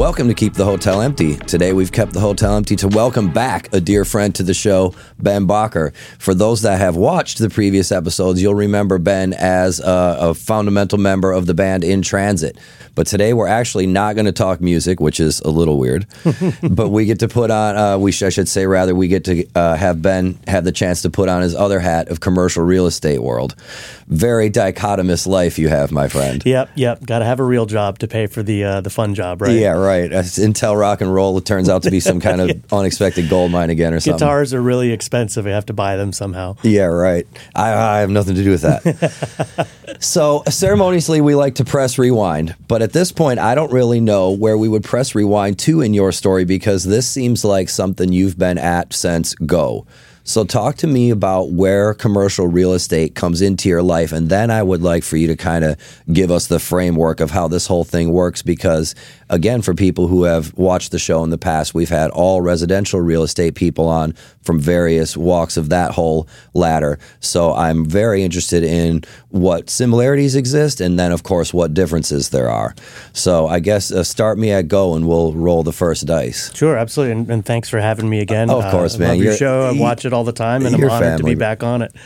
Welcome to Keep the Hotel Empty. Today we've kept the hotel empty to welcome back a dear friend to the show, Ben Bacher. For those that have watched the previous episodes, you'll remember Ben as a fundamental member of the band In Transit. But today we're actually not going to talk music, which is a little weird. But we get to put on, I should say rather, we get to have Ben have the chance to put on his other hat of commercial real estate world. Very dichotomous life you have, my friend. Yep. Got to have a real job to pay for the fun job, right? Yeah, right. As Intel Rock and Roll, it turns out to be some kind of unexpected gold mine again or something. Guitars are really expensive. You have to buy them somehow. Yeah, right. I have nothing to do with that. So ceremoniously, we like to press rewind. But at this point, I don't really know where we would press rewind to in your story because this seems like something you've been at since go. So talk to me about where commercial real estate comes into your life, and then I would like for you to kind of give us the framework of how this whole thing works because, again, for people who have watched the show in the past, we've had all residential real estate people on from various walks of that whole ladder. So I'm very interested in what similarities exist and then, of course, what differences there are. So I guess start me at go and we'll roll the first dice. Sure, absolutely. And thanks for having me again. Of course, man. I love your show. I watch it all the time, and I'm honored to be back on it.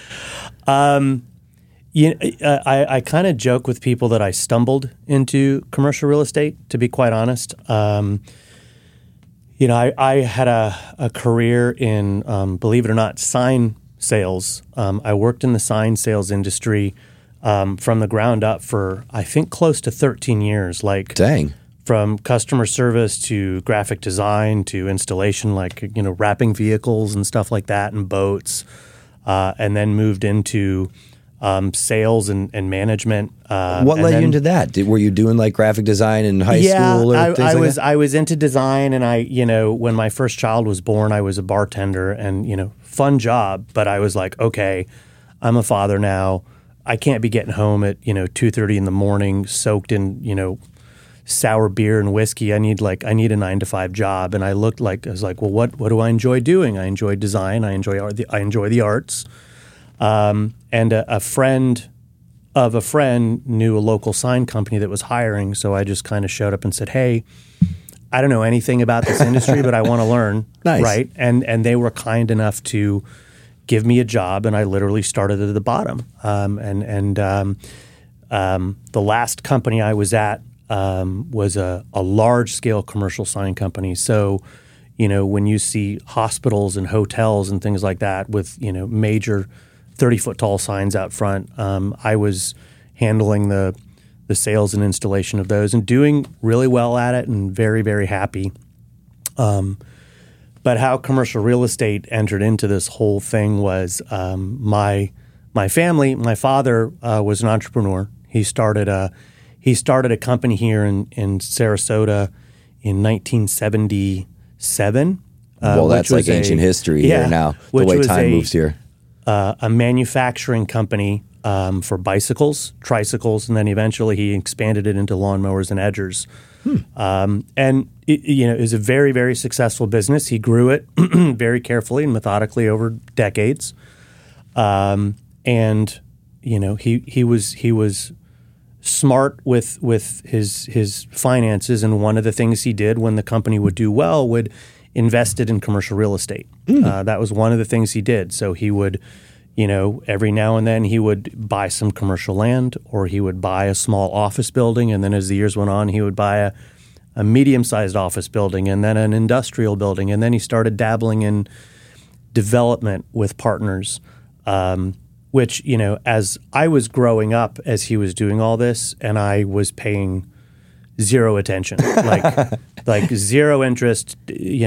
I kind of joke with people that I stumbled into commercial real estate, to be quite honest. I had a career in, believe it or not, sign sales. I worked in the sign sales industry from the ground up for, I think, close to 13 years. Dang. From customer service to graphic design to installation, wrapping vehicles and stuff like that and boats, and then moved into sales and management. What led you into that? Were you doing graphic design in high school or things like that? I was into design, and when my first child was born, I was a bartender, and fun job. But I was like, okay, I'm a father now. I can't be getting home at 2:30 in the morning, soaked in sour beer and whiskey. I need a 9-to-5 job. And I was like, well, what do I enjoy doing? I enjoy design. I enjoy art. I enjoy the arts. And a friend of a friend knew a local sign company that was hiring. So I just kind of showed up and said, hey, I don't know anything about this industry, but I want to learn. Nice. Right. And they were kind enough to give me a job. And I literally started at the bottom. The last company I was at, was a large-scale commercial sign company. So, when you see hospitals and hotels and things like that with, major 30-foot tall signs out front, I was handling the sales and installation of those and doing really well at it and very, very happy. But how commercial real estate entered into this whole thing was my family. My father was an entrepreneur. He started a company here in Sarasota in 1977. Well, that's like ancient history here now, the way time moves here. A manufacturing company for bicycles, tricycles, and then eventually he expanded it into lawnmowers and edgers. And it was a very, very successful business. He grew it very carefully and methodically over decades. He was smart with his finances, and one of the things he did when the company would do well would invest it in commercial real estate. That was one of the things he did. So he would, every now and then he would buy some commercial land, or he would buy a small office building, and then as the years went on, he would buy a medium-sized office building, and then an industrial building, and then he started dabbling in development with partners. Which, as I was growing up as he was doing all this, and I was paying zero attention, like zero interest,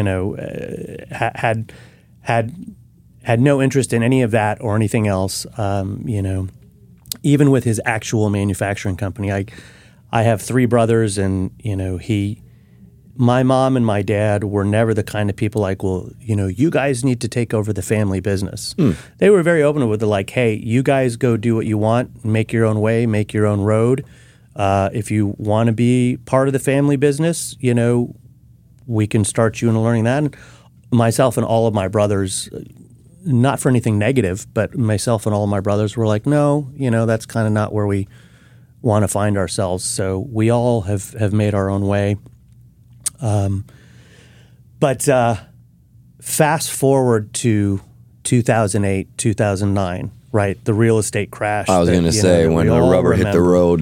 had no interest in any of that or anything else. Even with his actual manufacturing company, I have 3 brothers, and my mom and my dad were never the kind of people like, well, you guys need to take over the family business. They were very open with hey, you guys go do what you want, make your own way, make your own road. If you want to be part of the family business, we can start you in learning that. And myself and all of my brothers, not for anything negative, but myself and all of my brothers were like, no, that's kind of not where we want to find ourselves. So we all have made our own way. But fast forward to 2008, 2009, right? The real estate crash. I was going to say when the rubber hit the road.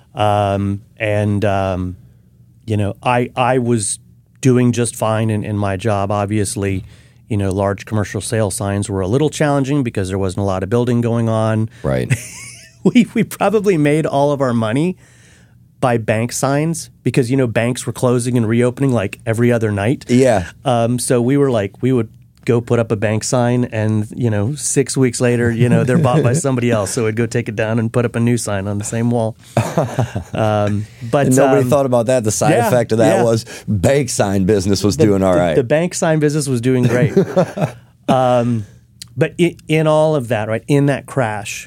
I was doing just fine in my job. Obviously, large commercial sale signs were a little challenging because there wasn't a lot of building going on. Right. We probably made all of our money by bank signs because, banks were closing and reopening like every other night. Yeah. So we would go put up a bank sign and, 6 weeks later, they're bought by somebody else. So we'd go take it down and put up a new sign on the same wall. But nobody thought about that. The side effect of that was bank sign business was doing all right. The bank sign business was doing great. But in all of that, right, in that crash,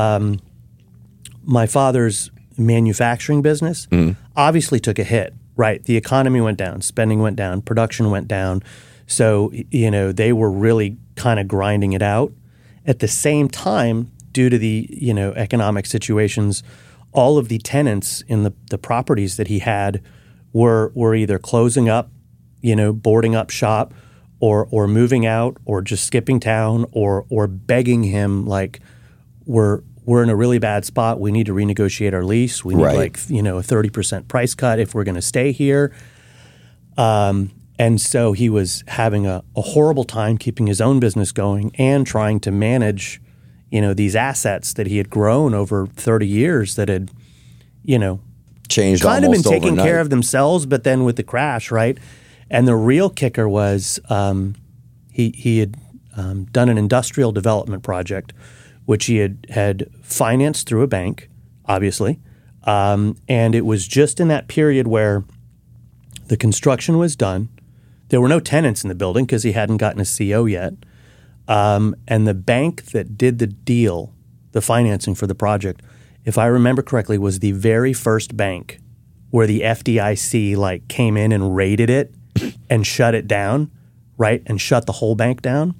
my father's manufacturing business obviously took a hit, right? The economy went down, spending went down, production went down. So, they were really kind of grinding it out. At the same time, due to the, economic situations, all of the tenants in the properties that he had were either closing up, boarding up shop or moving out or just skipping town or begging him like, we're in a really bad spot. We need to renegotiate our lease. We need a 30% price cut if we're going to stay here. And so he was having a horrible time keeping his own business going and trying to manage, these assets that he had grown over 30 years that had, changed kind of been taking overnight. care of themselves, but then with the crash, right? And the real kicker was he had done an industrial development project, which he had financed through a bank, obviously. And it was just in that period where the construction was done. There were no tenants in the building because he hadn't gotten a CO yet. And the bank that did the deal, the financing for the project, if I remember correctly, was the very first bank where the FDIC came in and raided it and shut it down, right? And shut the whole bank down.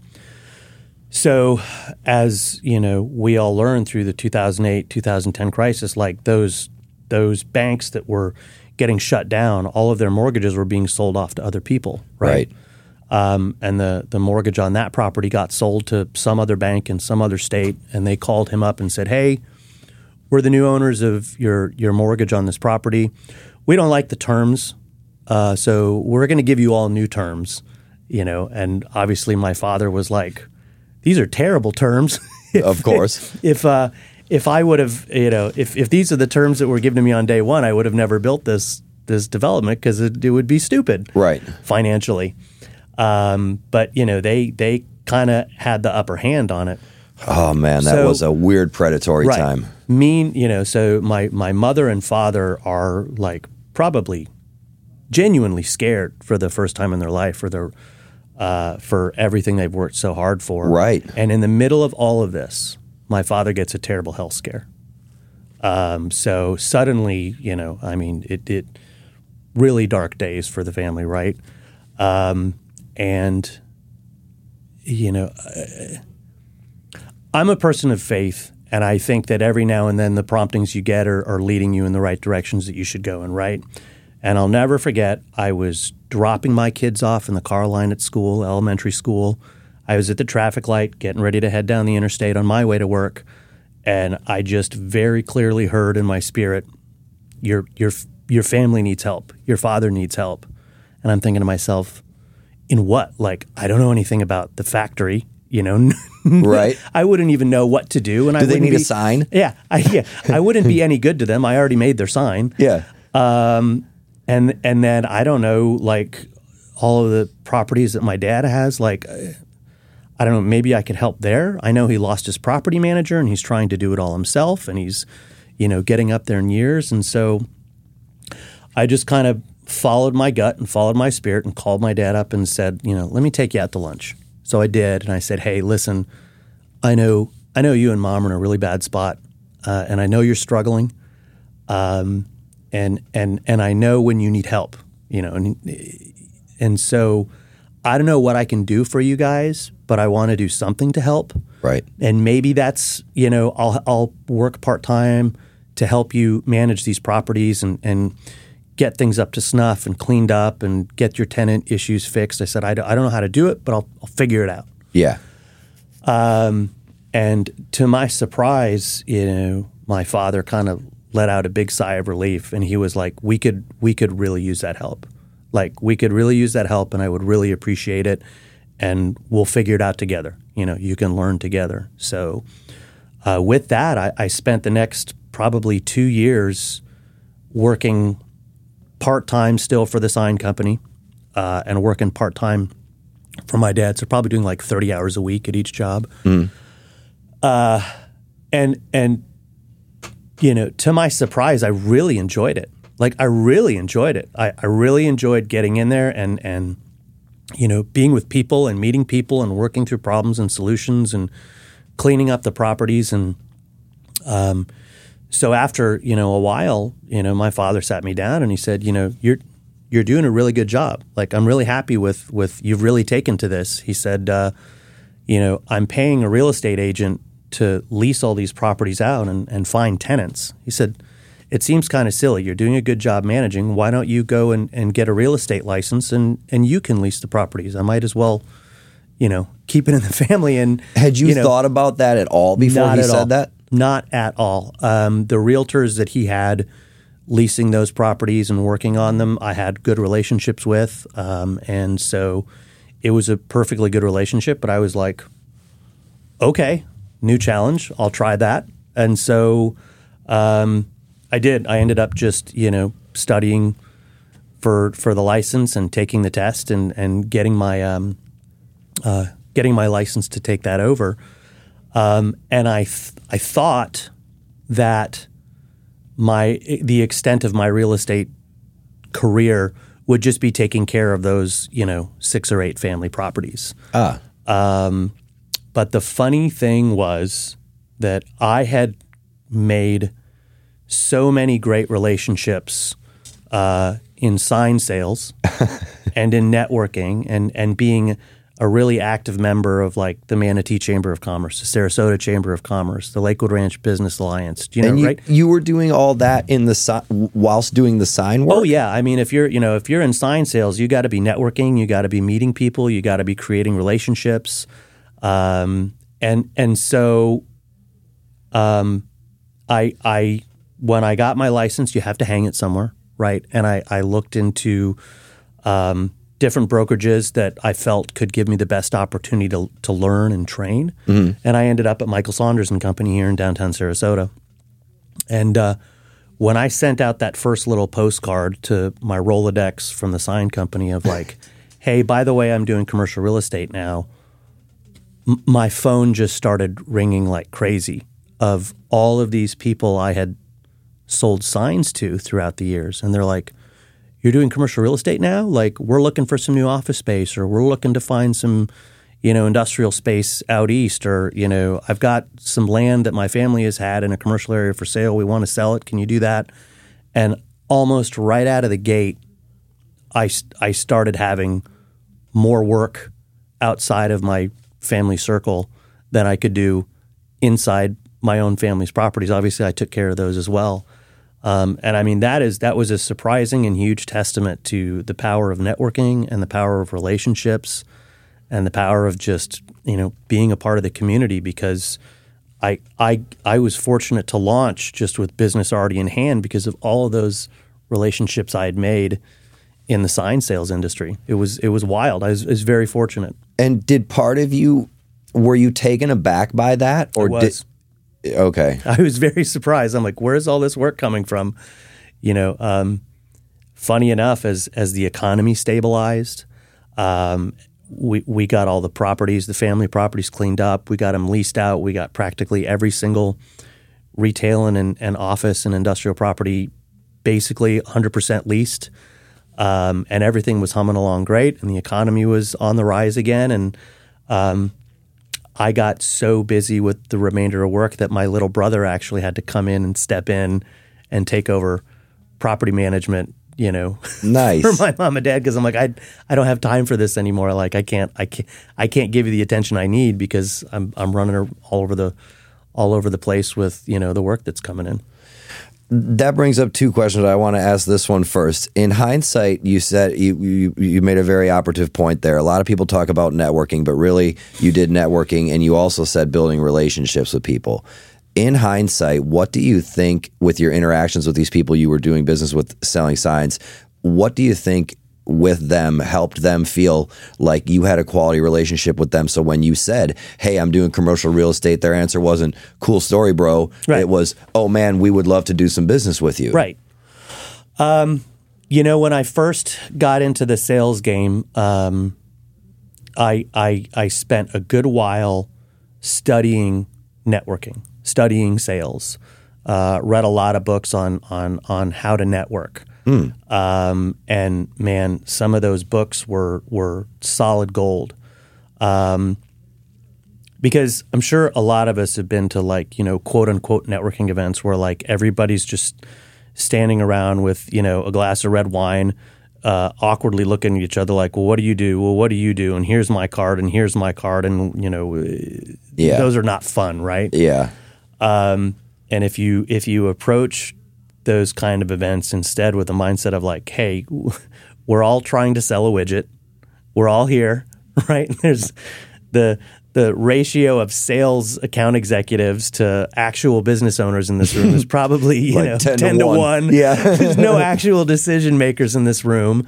So as, we all learned through the 2008, 2010 crisis, those banks that were getting shut down, all of their mortgages were being sold off to other people, right? And the mortgage on that property got sold to some other bank in some other state, and they called him up and said, hey, we're the new owners of your mortgage on this property. We don't like the terms, so we're going to give you all new terms, And obviously my father was like, these are terrible terms. Of course. If I would have, if these are the terms that were given to me on day one, I would have never built this development because it would be stupid, right, financially. But they kind of had the upper hand on it. Oh man, that was a weird predatory time. So my mother and father are probably genuinely scared for the first time in their life for everything they've worked so hard for. Right. And in the middle of all of this, my father gets a terrible health scare. So suddenly, it really dark days for the family, right? I'm a person of faith, and I think that every now and then the promptings you get are leading you in the right directions that you should go in, right? And I'll never forget, I was dropping my kids off in the car line at school, elementary school. I was at the traffic light getting ready to head down the interstate on my way to work, and I just very clearly heard in my spirit, your family needs help. Your father needs help. And I'm thinking to myself, in what? I don't know anything about the factory, Right. I wouldn't even know what to do. And do they need a sign? Yeah. I wouldn't be any good to them. I already made their sign. Yeah. And then I don't know, all of the properties that my dad has, I don't know, maybe I could help there. I know he lost his property manager and he's trying to do it all himself and he's, getting up there in years. And so I just kind of followed my gut and followed my spirit and called my dad up and said, let me take you out to lunch. So I did. And I said, hey, listen, I know you and Mom are in a really bad spot. And I know you're struggling. And I know when you need help, and so I don't know what I can do for you guys, but I want to do something to help. Right. And maybe that's, I'll work part-time to help you manage these properties and get things up to snuff and cleaned up and get your tenant issues fixed. I said, I don't know how to do it, but I'll figure it out. Yeah. And to my surprise, my father kind of let out a big sigh of relief, and he was like, we could really use that help. Like, we could really use that help, and I would really appreciate it, and we'll figure it out together. You can learn together. So with that, I spent the next probably 2 years working part-time still for the sign company and working part-time for my dad. So probably doing like 30 hours a week at each job. And to my surprise, I really enjoyed it. Like, I really enjoyed it. I really enjoyed getting in there and being with people and meeting people and working through problems and solutions and cleaning up the properties. And so after, a while, my father sat me down and he said, you're doing a really good job. Like, I'm really happy with you've really taken to this. He said, I'm paying a real estate agent to lease all these properties out and find tenants. He said, it seems kind of silly. You're doing a good job managing. Why don't you go and get a real estate license and you can lease the properties? I might as well, keep it in the family. And had you thought about that at all before he said that? Not at all. The realtors that he had leasing those properties and working on them, I had good relationships with. And so it was a perfectly good relationship, but I was like, okay, new challenge. I'll try that. And so I did. I ended up just, studying for the license and taking the test and getting my license to take that over. And I thought that the extent of my real estate career would just be taking care of those, 6 or 8 family properties. But the funny thing was that I had made so many great relationships in sign sales and in networking and being a really active member of like the Manatee Chamber of Commerce, the Sarasota Chamber of Commerce, the Lakewood Ranch Business Alliance. Right? You were doing all that whilst doing the sign work? Oh yeah. I mean, if you're in sign sales, you got to be networking, you got to be meeting people, you got to be creating relationships. And so I when I got my license, you have to hang it somewhere, right? And I looked into different brokerages that I felt could give me the best opportunity to learn and train. Mm-hmm. And I ended up at Michael Saunders and Company here in downtown Sarasota. And when I sent out that first little postcard to my Rolodex from the sign company of like, hey, by the way, I'm doing commercial real estate now, my phone just started ringing like crazy of all of these people I had sold signs to throughout the years. And they're like, you're doing commercial real estate now? Like, we're looking for some new office space, or we're looking to find some, industrial space out east, or, I've got some land that my family has had in a commercial area for sale. We want to sell it. Can you do that? And almost right out of the gate, I started having more work outside of my family circle than I could do inside my own family's properties. Obviously, I took care of those as well. And I mean, that was a surprising and huge testament to the power of networking and the power of relationships and the power of just, being a part of the community, because I was fortunate to launch just with business already in hand because of all of those relationships I had made in the sign sales industry. It was wild. I was very fortunate. And did part of you, were you taken aback by that? Or okay. I was very surprised. I'm like, where's all this work coming from? Funny enough, as the economy stabilized, we got all the properties, the family properties cleaned up. We got them leased out. We got practically every single retail and office and industrial property basically 100% leased. And everything was humming along great, and the economy was on the rise again. And I got so busy with the remainder of work that my little brother actually had to come in and step in and take over property management, nice. for my mom and dad, because I'm like, I don't have time for this anymore. Like, I can't give you the attention I need because I'm running all over the place with the work that's coming in. That brings up two questions. I want to ask this one first. In hindsight, you said you made a very operative point there. A lot of people talk about networking, but really you did networking, and you also said building relationships with people. In hindsight, what do you think with your interactions with these people you were doing business with, selling signs, what do you think with them helped them feel like you had a quality relationship with them? So when you said, hey, I'm doing commercial real estate, their answer wasn't, cool story, bro. Right. It was, oh man, we would love to do some business with you. Right. When I first got into the sales game, I spent a good while studying networking, studying sales, read a lot of books on how to network. And man, some of those books were solid gold. Because I'm sure a lot of us have been to quote unquote networking events where everybody's just standing around with, a glass of red wine, awkwardly looking at each other like, well, what do you do? Well, what do you do? And here's my card and here's my card. And, those are not fun, right? Yeah. And if you approach those kind of events instead with a mindset of hey, we're all trying to sell a widget. We're all here, right? There's the ratio of sales account executives to actual business owners in this room is probably 10 to 1. Yeah. There's no actual decision makers in this room.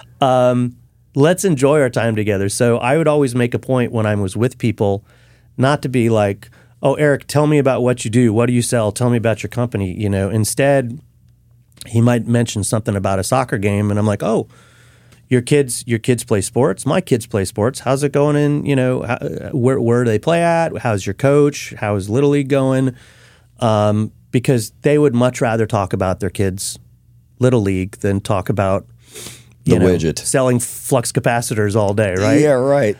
Let's enjoy our time together. So I would always make a point when I was with people not to be like, oh, Eric, tell me about what you do. What do you sell? Tell me about your company. Instead, he might mention something about a soccer game, and I'm like, oh, your kids play sports. My kids play sports. How's it going where do they play at? How's your coach? How's Little League going? Because they would much rather talk about their kids' Little League than talk about the widget. Selling flux capacitors all day, right? Yeah, right.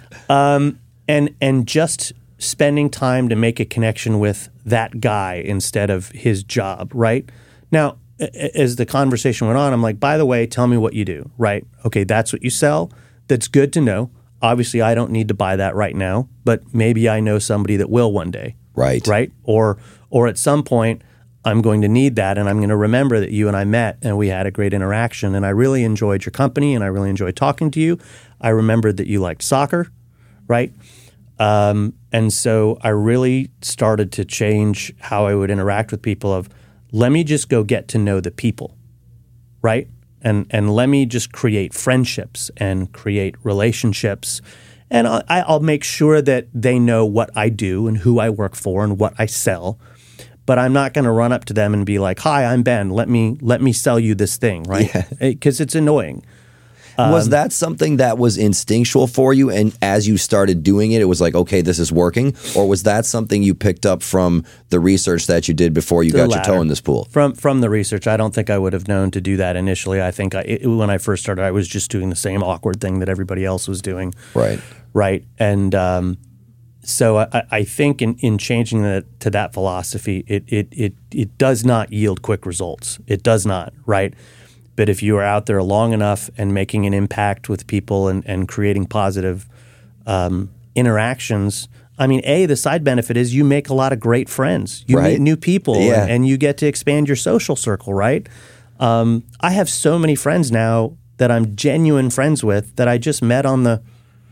And just spending time to make a connection with that guy instead of his job, right? Now, as the conversation went on, I'm like, by the way, tell me what you do, right? Okay, that's what you sell. That's good to know. Obviously, I don't need to buy that right now, but maybe I know somebody that will one day. Right. Right? Or at some point, I'm going to need that, and I'm going to remember that you and I met, and we had a great interaction, and I really enjoyed your company, and I really enjoyed talking to you. I remembered that you liked soccer, right? And so I really started to change how I would interact with people of, let me just go get to know the people, right? And let me just create friendships and create relationships. And I'll make sure that they know what I do and who I work for and what I sell. But I'm not going to run up to them and be like, hi, I'm Ben. Let me sell you this thing, right? Because it's annoying. Was that something that was instinctual for you, and as you started doing it, it was like, okay, this is working? Or was that something you picked up from the research that you did before you got your toe in this pool? From the research, I don't think I would have known to do that initially. I think when I first started, I was just doing the same awkward thing that everybody else was doing. Right. And so I think in changing to that philosophy, it does not yield quick results. It does not, right? But if you are out there long enough and making an impact with people and creating positive interactions, I mean, the side benefit is you make a lot of great friends. You meet new people and you get to expand your social circle, right? I have so many friends now that I'm genuine friends with that I just met on the,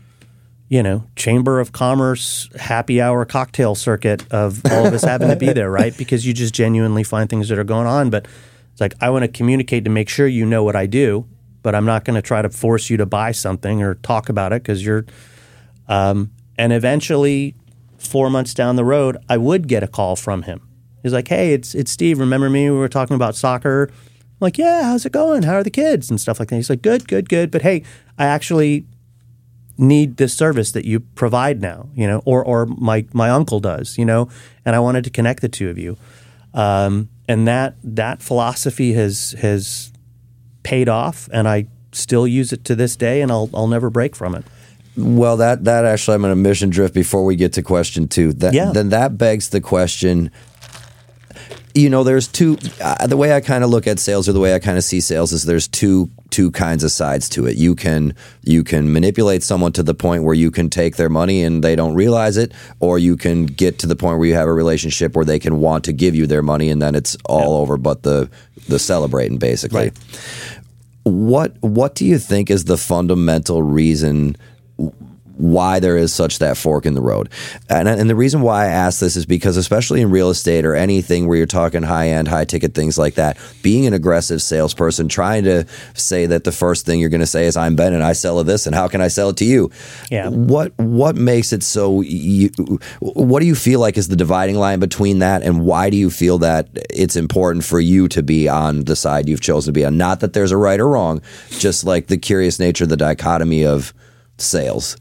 Chamber of Commerce happy hour cocktail circuit of all of us having to be there, right? Because you just genuinely find things that are going on. But it's like, I want to communicate to make sure you know what I do, but I'm not going to try to force you to buy something or talk about it because you're and eventually 4 months down the road, I would get a call from him. He's like, hey, it's Steve. Remember me? We were talking about soccer. I'm like, yeah, how's it going? How are the kids? And stuff like that. He's like, good. But hey, I actually need this service that you provide now, or my uncle does, and I wanted to connect the two of you. And that philosophy has paid off, and I still use it to this day, and I'll never break from it. Well, that actually, I'm going to mission drift before we get to question 2. Then that begs the question. There's two. The way I kind of look at sales, or the way I kind of see sales, is there's two two kinds of sides to it. You can manipulate someone to the point where you can take their money and they don't realize it, or you can get to the point where you have a relationship where they can want to give you their money and then it's all over but the celebrating, basically. Right. What do you think is the fundamental reason why there is such that fork in the road? And the reason why I ask this is because, especially in real estate or anything where you're talking high-end, high-ticket things like that, being an aggressive salesperson, trying to say that the first thing you're going to say is, I'm Ben and I sell this, and how can I sell it to you? Yeah. What makes it so, what do you feel like is the dividing line between that, and why do you feel that it's important for you to be on the side you've chosen to be on? Not that there's a right or wrong, just like the curious nature, the dichotomy of sales.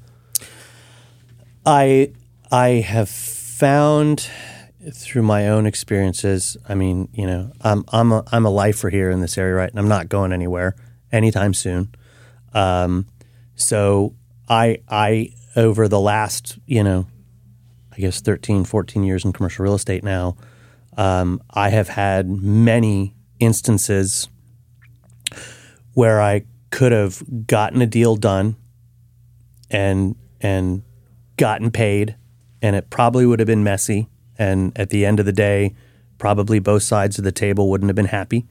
I have found through my own experiences. I mean, I'm a lifer here in this area, right? And I'm not going anywhere anytime soon. So I over the last, I guess 13, 14 years in commercial real estate now, I have had many instances where I could have gotten a deal done and gotten paid, and it probably would have been messy. And at the end of the day, probably both sides of the table wouldn't have been happy.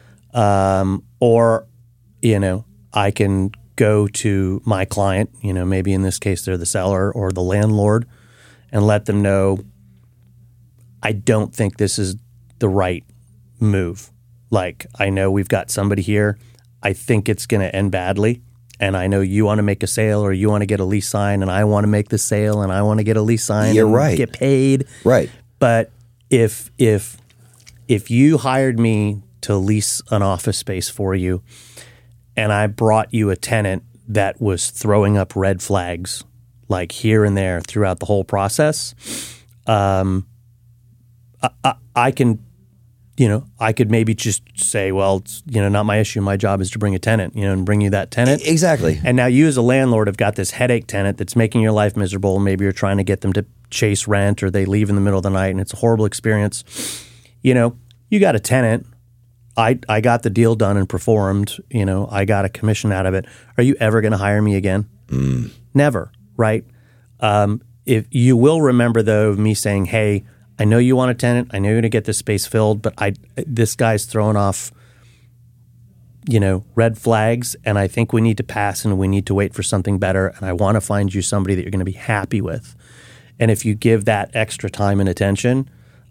Or, I can go to my client, maybe in this case they're the seller or the landlord, and let them know, I don't think this is the right move. Like, I know we've got somebody here. I think it's going to end badly. And I know you want to make a sale or you want to get a lease signed, and I want to make the sale and I want to get a lease signed and get paid. Right. But if you hired me to lease an office space for you and I brought you a tenant that was throwing up red flags like here and there throughout the whole process, I can, I could maybe just say, well, it's, not my issue. My job is to bring a tenant, and bring you that tenant. Exactly. And now you as a landlord have got this headache tenant that's making your life miserable. Maybe you're trying to get them to chase rent, or they leave in the middle of the night and it's a horrible experience. You got a tenant. I got the deal done and performed. I got a commission out of it. Are you ever going to hire me again? Never, right? If you will remember, though, of me saying, hey, I know you want a tenant. I know you're going to get this space filled, but this guy's throwing off, red flags, and I think we need to pass and we need to wait for something better, and I want to find you somebody that you're going to be happy with. And if you give that extra time and attention,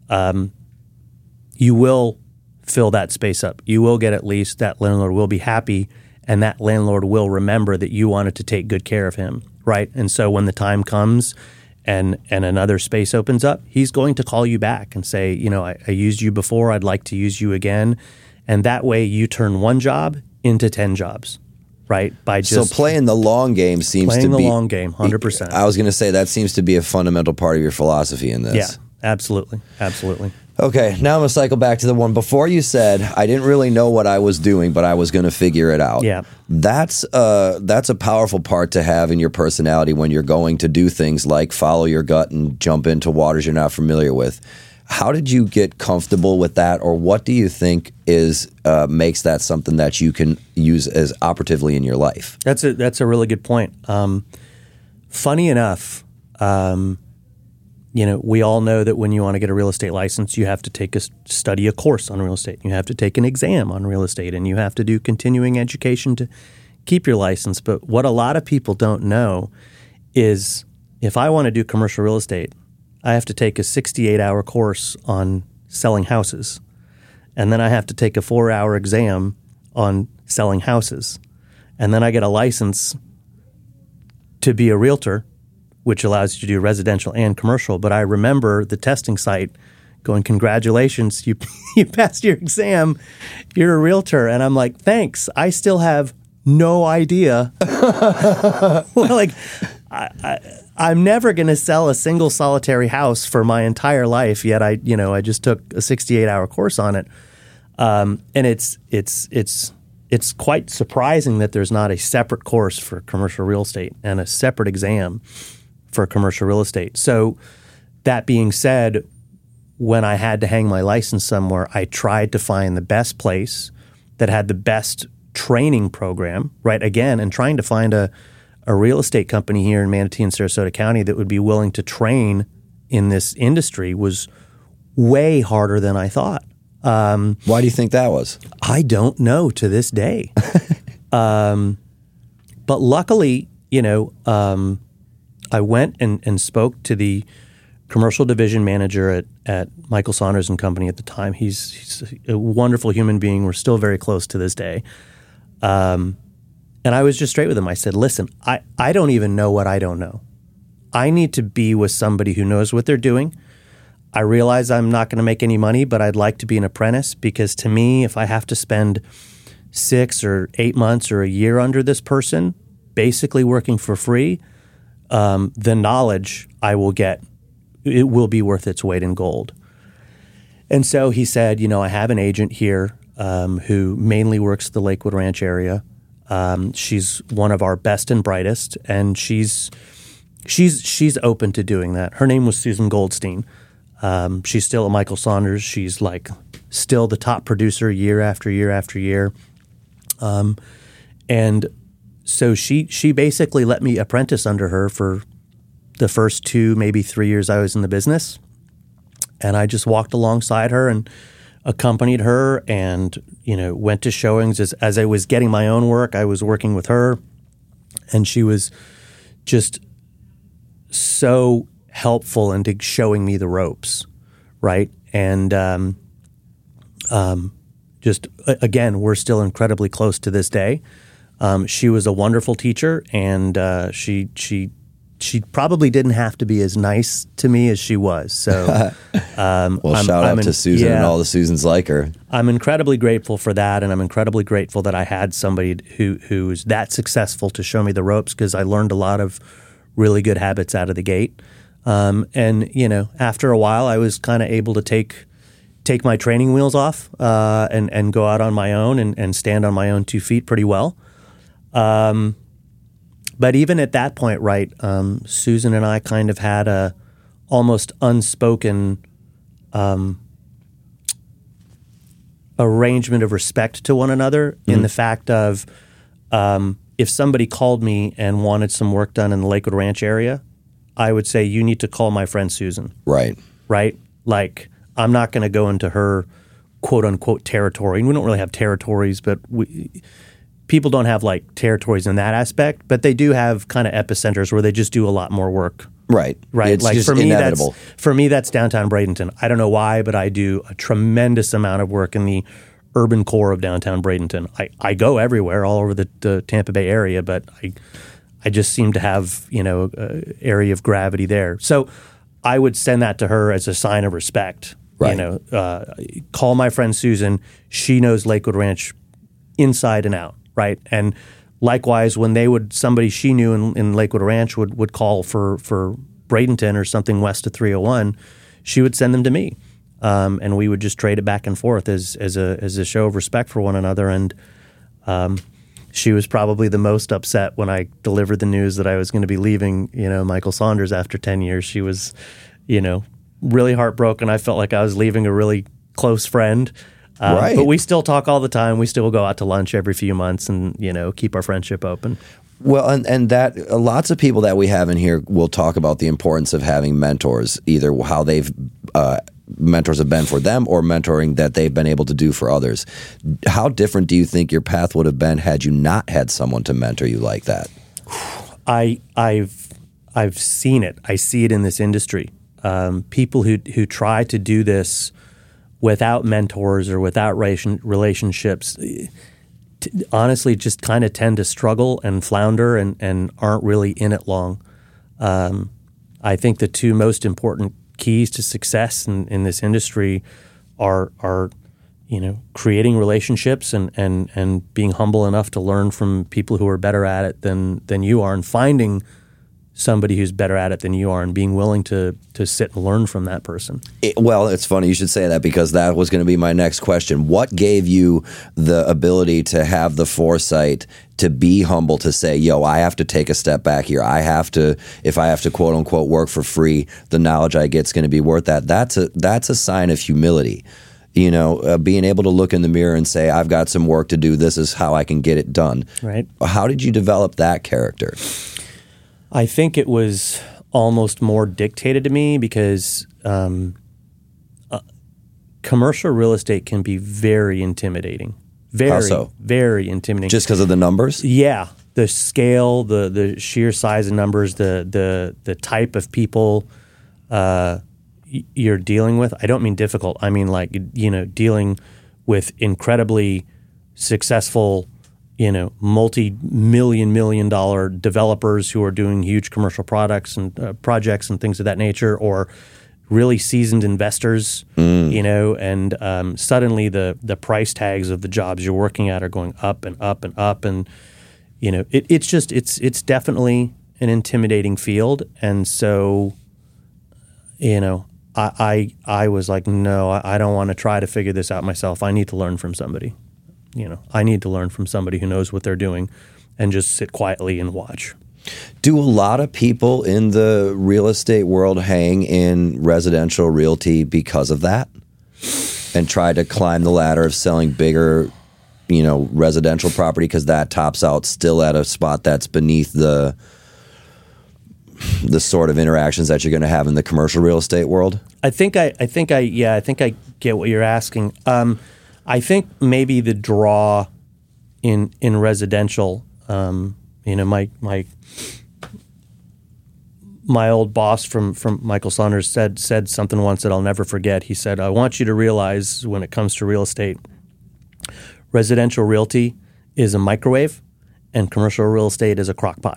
you will fill that space up. You will get at least, that landlord will be happy, and that landlord will remember that you wanted to take good care of him, right? And so when the time comes and another space opens up, he's going to call you back and say, I used you before, I'd like to use you again. And that way you turn one job into 10 jobs, right? By just so playing the long game seems to be... Playing the long game, 100%. I was going to say that seems to be a fundamental part of your philosophy in this. Yeah, absolutely. Absolutely. Okay, now I'm going to cycle back to the one before. You said, I didn't really know what I was doing, but I was going to figure it out. Yeah. That's a powerful part to have in your personality when you're going to do things like follow your gut and jump into waters you're not familiar with. How did you get comfortable with that, or what do you think makes that something that you can use as operatively in your life? That's a really good point. Funny enough, we all know that when you want to get a real estate license, you have to study a course on real estate. You have to take an exam on real estate, and you have to do continuing education to keep your license. But what a lot of people don't know is if I want to do commercial real estate, I have to take a 68-hour course on selling houses. And then I have to take a 4-hour exam on selling houses. And then I get a license to be a realtor, which allows you to do residential and commercial. But I remember the testing site going, congratulations, you passed your exam, you're a realtor. And I'm like, thanks, I still have no idea. I'm never going to sell a single solitary house for my entire life, yet I just took a 68-hour course on it. And it's quite surprising that there's not a separate course for commercial real estate and a separate exam for commercial real estate. So that being said, when I had to hang my license somewhere, I tried to find the best place that had the best training program, right? Again, and trying to find a real estate company here in Manatee and Sarasota County that would be willing to train in this industry was way harder than I thought. Why do you think that was? I don't know to this day. But luckily, I went and spoke to the commercial division manager at Michael Saunders and Company at the time. He's a wonderful human being. We're still very close to this day. And I was just straight with him. I said, listen, I don't even know what I don't know. I need to be with somebody who knows what they're doing. I realize I'm not going to make any money, but I'd like to be an apprentice, because to me, if I have to spend 6 or 8 months or a year under this person, basically working for free, the knowledge I will get, it will be worth its weight in gold. And so he said, I have an agent here who mainly works the Lakewood Ranch area. She's one of our best and brightest, and she's open to doing that. Her name was Susan Goldstein. She's still at Michael Saunders. She's like still the top producer year after year after year. And so she basically let me apprentice under her for the first 2, maybe 3 years I was in the business. And I just walked alongside her and accompanied her and, went to showings. As I was getting my own work, I was working with her. And she was just so helpful into showing me the ropes, right? And just, again, we're still incredibly close to this day. She was a wonderful teacher, and she probably didn't have to be as nice to me as she was. So, shout out to Susan and all the Susans like her. I'm incredibly grateful for that, and I'm incredibly grateful that I had somebody who's that successful to show me the ropes, because I learned a lot of really good habits out of the gate. And after a while, I was kind of able to take my training wheels off and go out on my own and stand on my own 2 feet pretty well. But even at that point, right, Susan and I kind of had a almost unspoken arrangement of respect to one another in the fact of if somebody called me and wanted some work done in the Lakewood Ranch area, I would say, you need to call my friend Susan. Right. Right? Like, I'm not going to go into her quote-unquote territory. And we don't really have territories, but people don't have, like, territories in that aspect. But they do have kind of epicenters where they just do a lot more work. Right. Right. It's like, just for me, inevitable. that's downtown Bradenton. I don't know why, but I do a tremendous amount of work in the urban core of downtown Bradenton. I go everywhere, all over the Tampa Bay area, but I just seem to have, area of gravity there. So I would send that to her as a sign of respect. Right. Call my friend Susan. She knows Lakewood Ranch inside and out, right? And likewise, when somebody she knew in Lakewood Ranch would call for Bradenton or something west of 301, she would send them to me. And we would just trade it back and forth as a show of respect for one another. And she was probably the most upset when I delivered the news that I was going to be leaving, Michael Saunders after 10 years. She was, really heartbroken. I felt like I was leaving a really close friend. Right. But we still talk all the time. We still go out to lunch every few months and, keep our friendship open. Well, and that lots of people that we have in here will talk about the importance of having mentors, either how mentors have been for them or mentoring that they've been able to do for others. How different do you think your path would have been had you not had someone to mentor you like that? I've seen it. I see it in this industry. People who try to do this without mentors or without relationships, honestly, just kind of tend to struggle and flounder and aren't really in it long. I think the 2 most important keys to success in this industry are creating relationships and being humble enough to learn from people who are better at it than you are, and finding somebody who's better at it than you are and being willing to sit and learn from that person. Well, it's funny you should say that, because that was going to be my next question. What gave you the ability to have the foresight to be humble, to say, I have to take a step back here. If I have to quote unquote work for free, the knowledge I get is going to be worth that. That's a sign of humility. being able to look in the mirror and say, I've got some work to do. This is how I can get it done. Right. How did you develop that character? I think it was almost more dictated to me because commercial real estate can be very intimidating. How so? Very intimidating. Just because of the numbers? Yeah. The scale, the sheer size of numbers, the type of people you're dealing with. I don't mean difficult. I mean dealing with incredibly successful, multi-million dollar developers who are doing huge commercial products and projects and things of that nature, or really seasoned investors, and suddenly the price tags of the jobs you're working at are going up and up and up, and it's definitely an intimidating field, and so I was like, no, I don't want to try to figure this out myself. I need to learn from somebody. I need to learn from somebody who knows what they're doing, and just sit quietly and watch. Do a lot of people in the real estate world hang in residential realty because of that and try to climb the ladder of selling bigger, residential property because that tops out still at a spot that's beneath the sort of interactions that you're going to have in the commercial real estate world? I think I get what you're asking. I think maybe the draw in residential, my old boss from Michael Saunders said something once that I'll never forget. He said, I want you to realize when it comes to real estate, residential realty is a microwave and commercial real estate is a crock pot.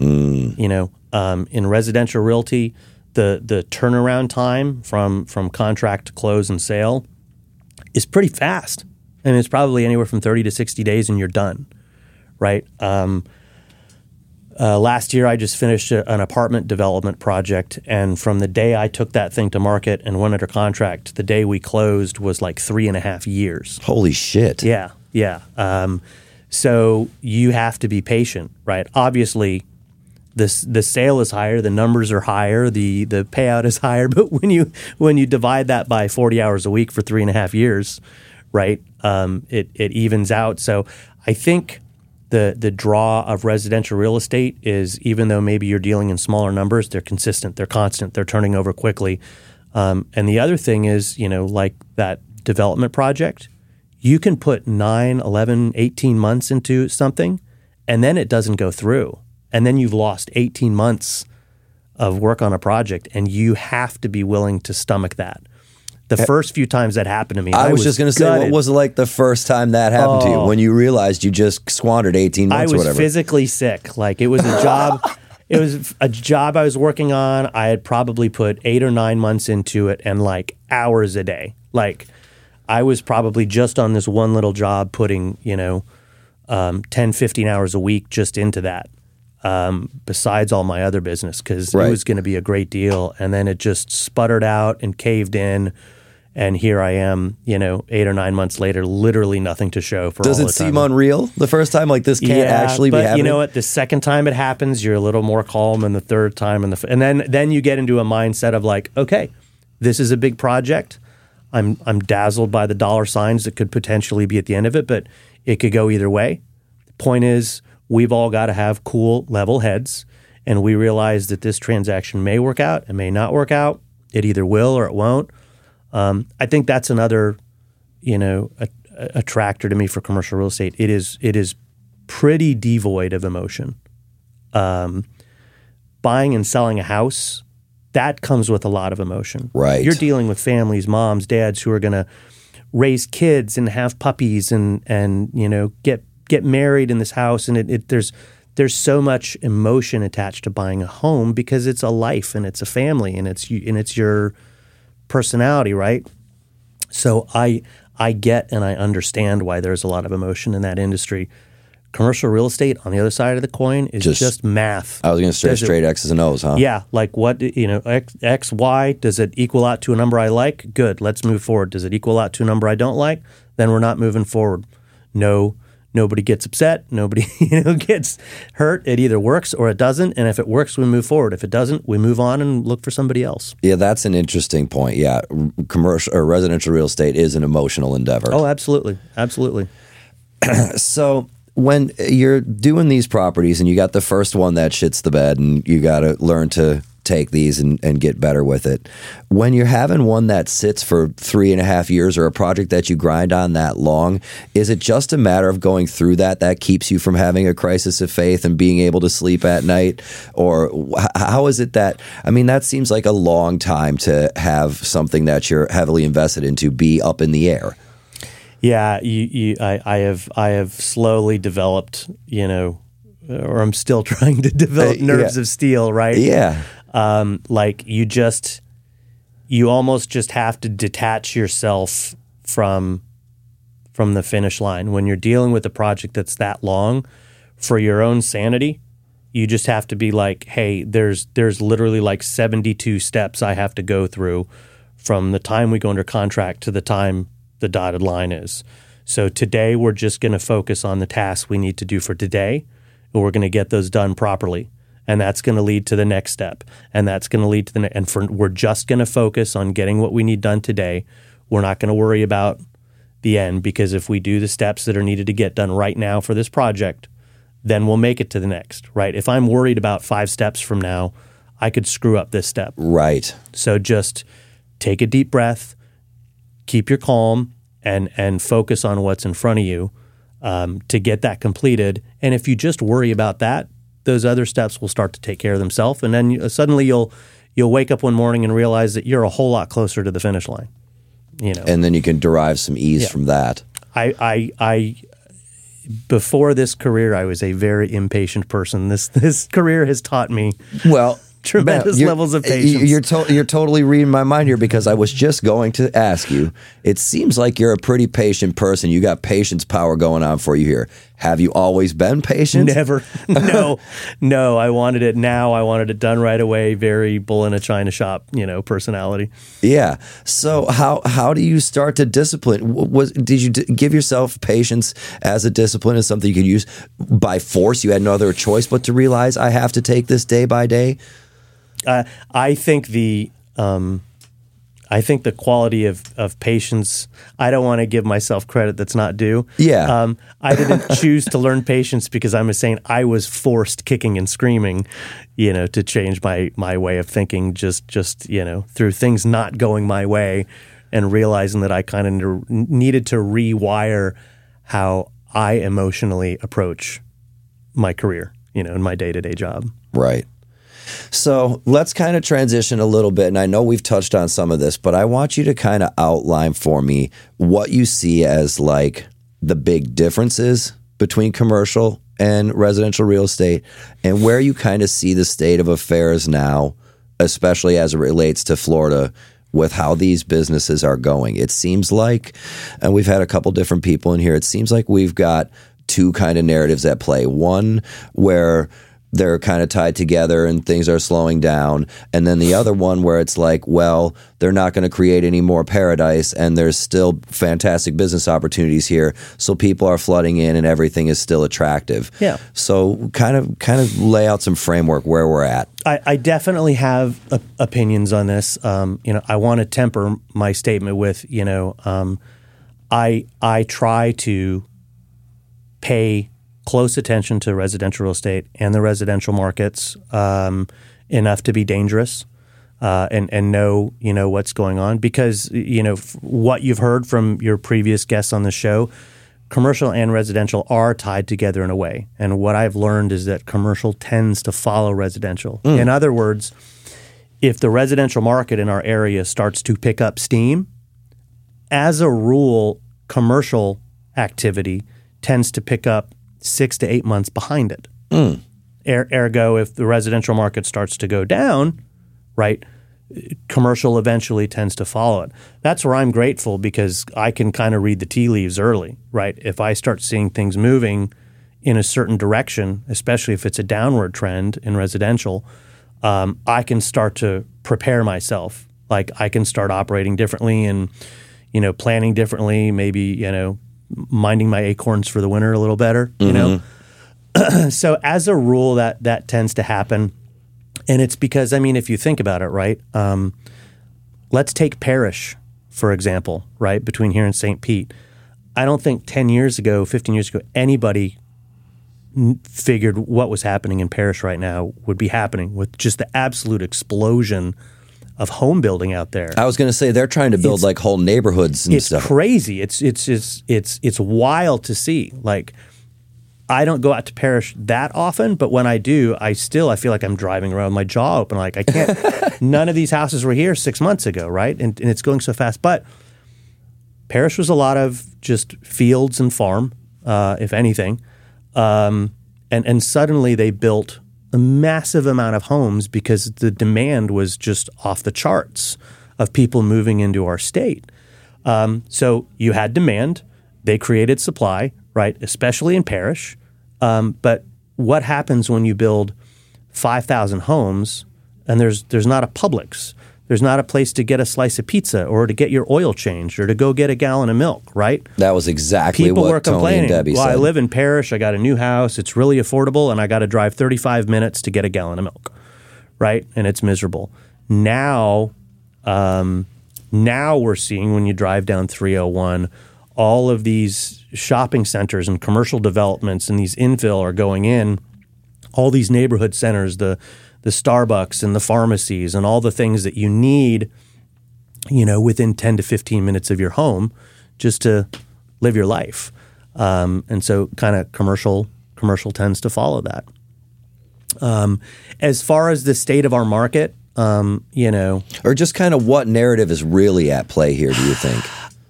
In residential realty, the turnaround time from contract to close and sale is pretty fast. And it's probably anywhere from 30 to 60 days and you're done, right? Last year, I just finished an apartment development project, and from the day I took that thing to market and went under contract, the day we closed was like 3.5 years. Holy shit. Yeah. So you have to be patient, right? Obviously, the sale is higher, the numbers are higher, the payout is higher, but when you divide that by 40 hours a week for 3.5 years, right, it evens out. So I think the draw of residential real estate is, even though maybe you're dealing in smaller numbers, they're consistent, they're constant, they're turning over quickly. And the other thing is, like that development project, you can put 9, 11, 18 months into something, and then it doesn't go through. And then you've lost 18 months of work on a project, and you have to be willing to stomach that. The first few times that happened to me, I was just going to say, what was it like the first time that happened to you, when you realized you just squandered 18 months or whatever? I was physically sick. Like, it was a job. It was a job I was working on. I had probably put 8 or 9 months into it, and like hours a day. Like, I was probably just on this one little job putting 10, 15 hours a week just into that. Besides all my other business, because it was going to be a great deal, and then it just sputtered out and caved in. And here I am, 8 or 9 months later, literally nothing to show for all the time. Does it seem unreal the first time? Like, this can't actually be happening? You know what? The second time it happens, you're a little more calm, and the third time, and then you get into a mindset of like, okay, this is a big project. I'm dazzled by the dollar signs that could potentially be at the end of it, but it could go either way. The point is, we've all got to have cool, level heads, and we realize that this transaction may work out, it may not work out. It either will or it won't. I think that's another, attractor to me for commercial real estate. It is pretty devoid of emotion. Buying and selling a house, that comes with a lot of emotion. Right. You're dealing with families, moms, dads who are going to raise kids and have puppies and get married in this house, and there's so much emotion attached to buying a home because it's a life and it's a family and it's your personality, right? So I get and I understand why there's a lot of emotion in that industry. Commercial real estate, on the other side of the coin, is just math. I was going to say straight X's and O's, huh? Yeah, like what, X, Y, does it equal out to a number I like? Good, let's move forward. Does it equal out to a number I don't like? Then we're not moving forward. No Nobody gets upset. Nobody gets hurt. It either works or it doesn't. And if it works, we move forward. If it doesn't, we move on and look for somebody else. Yeah, that's an interesting point. Yeah, commercial or residential real estate is an emotional endeavor. Oh, absolutely. Absolutely. So when you're doing these properties and you got the first one that shits the bed and you got to learn to take these and get better with it. When you're having one that sits for 3.5 years or a project that you grind on that long, is it just a matter of going through that keeps you from having a crisis of faith and being able to sleep at night? Or how is it that, I mean, that seems like a long time to have something that you're heavily invested into be up in the air. Yeah, I have slowly developed, or I'm still trying to develop nerves of steel, right? Yeah. Like you almost just have to detach yourself from the finish line. When you're dealing with a project that's that long, for your own sanity, you just have to be like, hey, there's literally like 72 steps I have to go through from the time we go under contract to the time the dotted line is. So today we're just going to focus on the tasks we need to do for today, and we're going to get those done properly. And that's going to lead to the next step. And that's going to lead to we're just going to focus on getting what we need done today. We're not going to worry about the end, because if we do the steps that are needed to get done right now for this project, then we'll make it to the next, right? If I'm worried about 5 steps from now, I could screw up this step. Right. So just take a deep breath, keep your calm, and focus on what's in front of you to get that completed. And if you just worry about that, those other steps will start to take care of themselves, and then suddenly you'll wake up one morning and realize that you're a whole lot closer to the finish line. And then you can derive some ease from that. I before this career, I was a very impatient person. This career has taught me tremendous levels of patience. You're totally reading my mind here, because I was just going to ask you. It seems like you're a pretty patient person. You got patience power going on for you here. Have you always been patient? Never. No. I wanted it now. I wanted it done right away. Very bull in a china shop, personality. Yeah. So how do you start to discipline? Did you give yourself patience as a discipline, as something you could use by force? You had no other choice but to realize, I have to take this day by day. I think the quality of patience, I don't want to give myself credit that's not due. Yeah. I didn't choose to learn patience because I'm saying I was forced, kicking and screaming, to change my way of thinking, just through things not going my way, and realizing that I kind of needed to rewire how I emotionally approach my career, in my day-to-day job. Right. So let's kind of transition a little bit, and I know we've touched on some of this, but I want you to kind of outline for me what you see as like the big differences between commercial and residential real estate, and where you kind of see the state of affairs now, especially as it relates to Florida, with how these businesses are going. It seems like, and we've had a couple different people in here, it seems like we've got two kind of narratives at play. One where they're kind of tied together and things are slowing down. And then the other one where it's like, well, they're not going to create any more paradise and there's still fantastic business opportunities here. So people are flooding in and everything is still attractive. Yeah. So kind of lay out some framework where we're at. I definitely have opinions on this. I want to temper my statement with, I try to pay close attention to residential real estate and the residential markets enough to be dangerous and know what's going on, because what you've heard from your previous guests on the show, commercial and residential are tied together in a way. And what I've learned is that commercial tends to follow residential. In other words, if the residential market in our area starts to pick up steam, as a rule, commercial activity tends to pick up 6 to 8 months behind it. Ergo, if the residential market starts to go down, right, commercial eventually tends to follow it. That's where I'm grateful, because I can kind of read the tea leaves early, right? If I start seeing things moving in a certain direction, especially if it's a downward trend in residential, I can start to prepare myself. Like I can start operating differently and, planning differently, maybe, minding my acorns for the winter a little better, you know? So as a rule, that tends to happen. And it's because, I mean, if you think about it, right, let's take Parrish, for example, right, between here and St. Pete. I don't think 10 years ago, 15 years ago, anybody figured what was happening in Parrish right now would be happening with just the absolute explosion of home building out there. I was going to say they're trying to build like whole neighborhoods and stuff. It's crazy. It's wild to see. Like, I don't go out to Parrish that often, but when I do, I feel like I'm driving around with my jaw open. Like, I can't. None of these houses were here 6 months ago, right? And it's going so fast. But Parrish was a lot of just fields and farm, if anything. And suddenly they built a massive amount of homes because the demand was just off the charts of people moving into our state. So you had demand. They created supply, right, especially in Parrish. But what happens when you build 5,000 homes and there's not a Publix? There's not a place to get a slice of pizza or to get your oil changed or to go get a gallon of milk, right? That was exactly People what were complaining. Tony and Debbie well, said. I live in Parrish. I got a new house. It's really affordable, and I got to drive 35 minutes to get a gallon of milk, right? And it's miserable. Now we're seeing when you drive down 301, all of these shopping centers and commercial developments and these infill are going in. All these neighborhood centers, the Starbucks and the pharmacies and all the things that you need, you know, within 10 to 15 minutes of your home just to live your life. And so kind of commercial tends to follow that. As far as the state of our market, you know. Or just kind of what narrative is really at play here, do you think?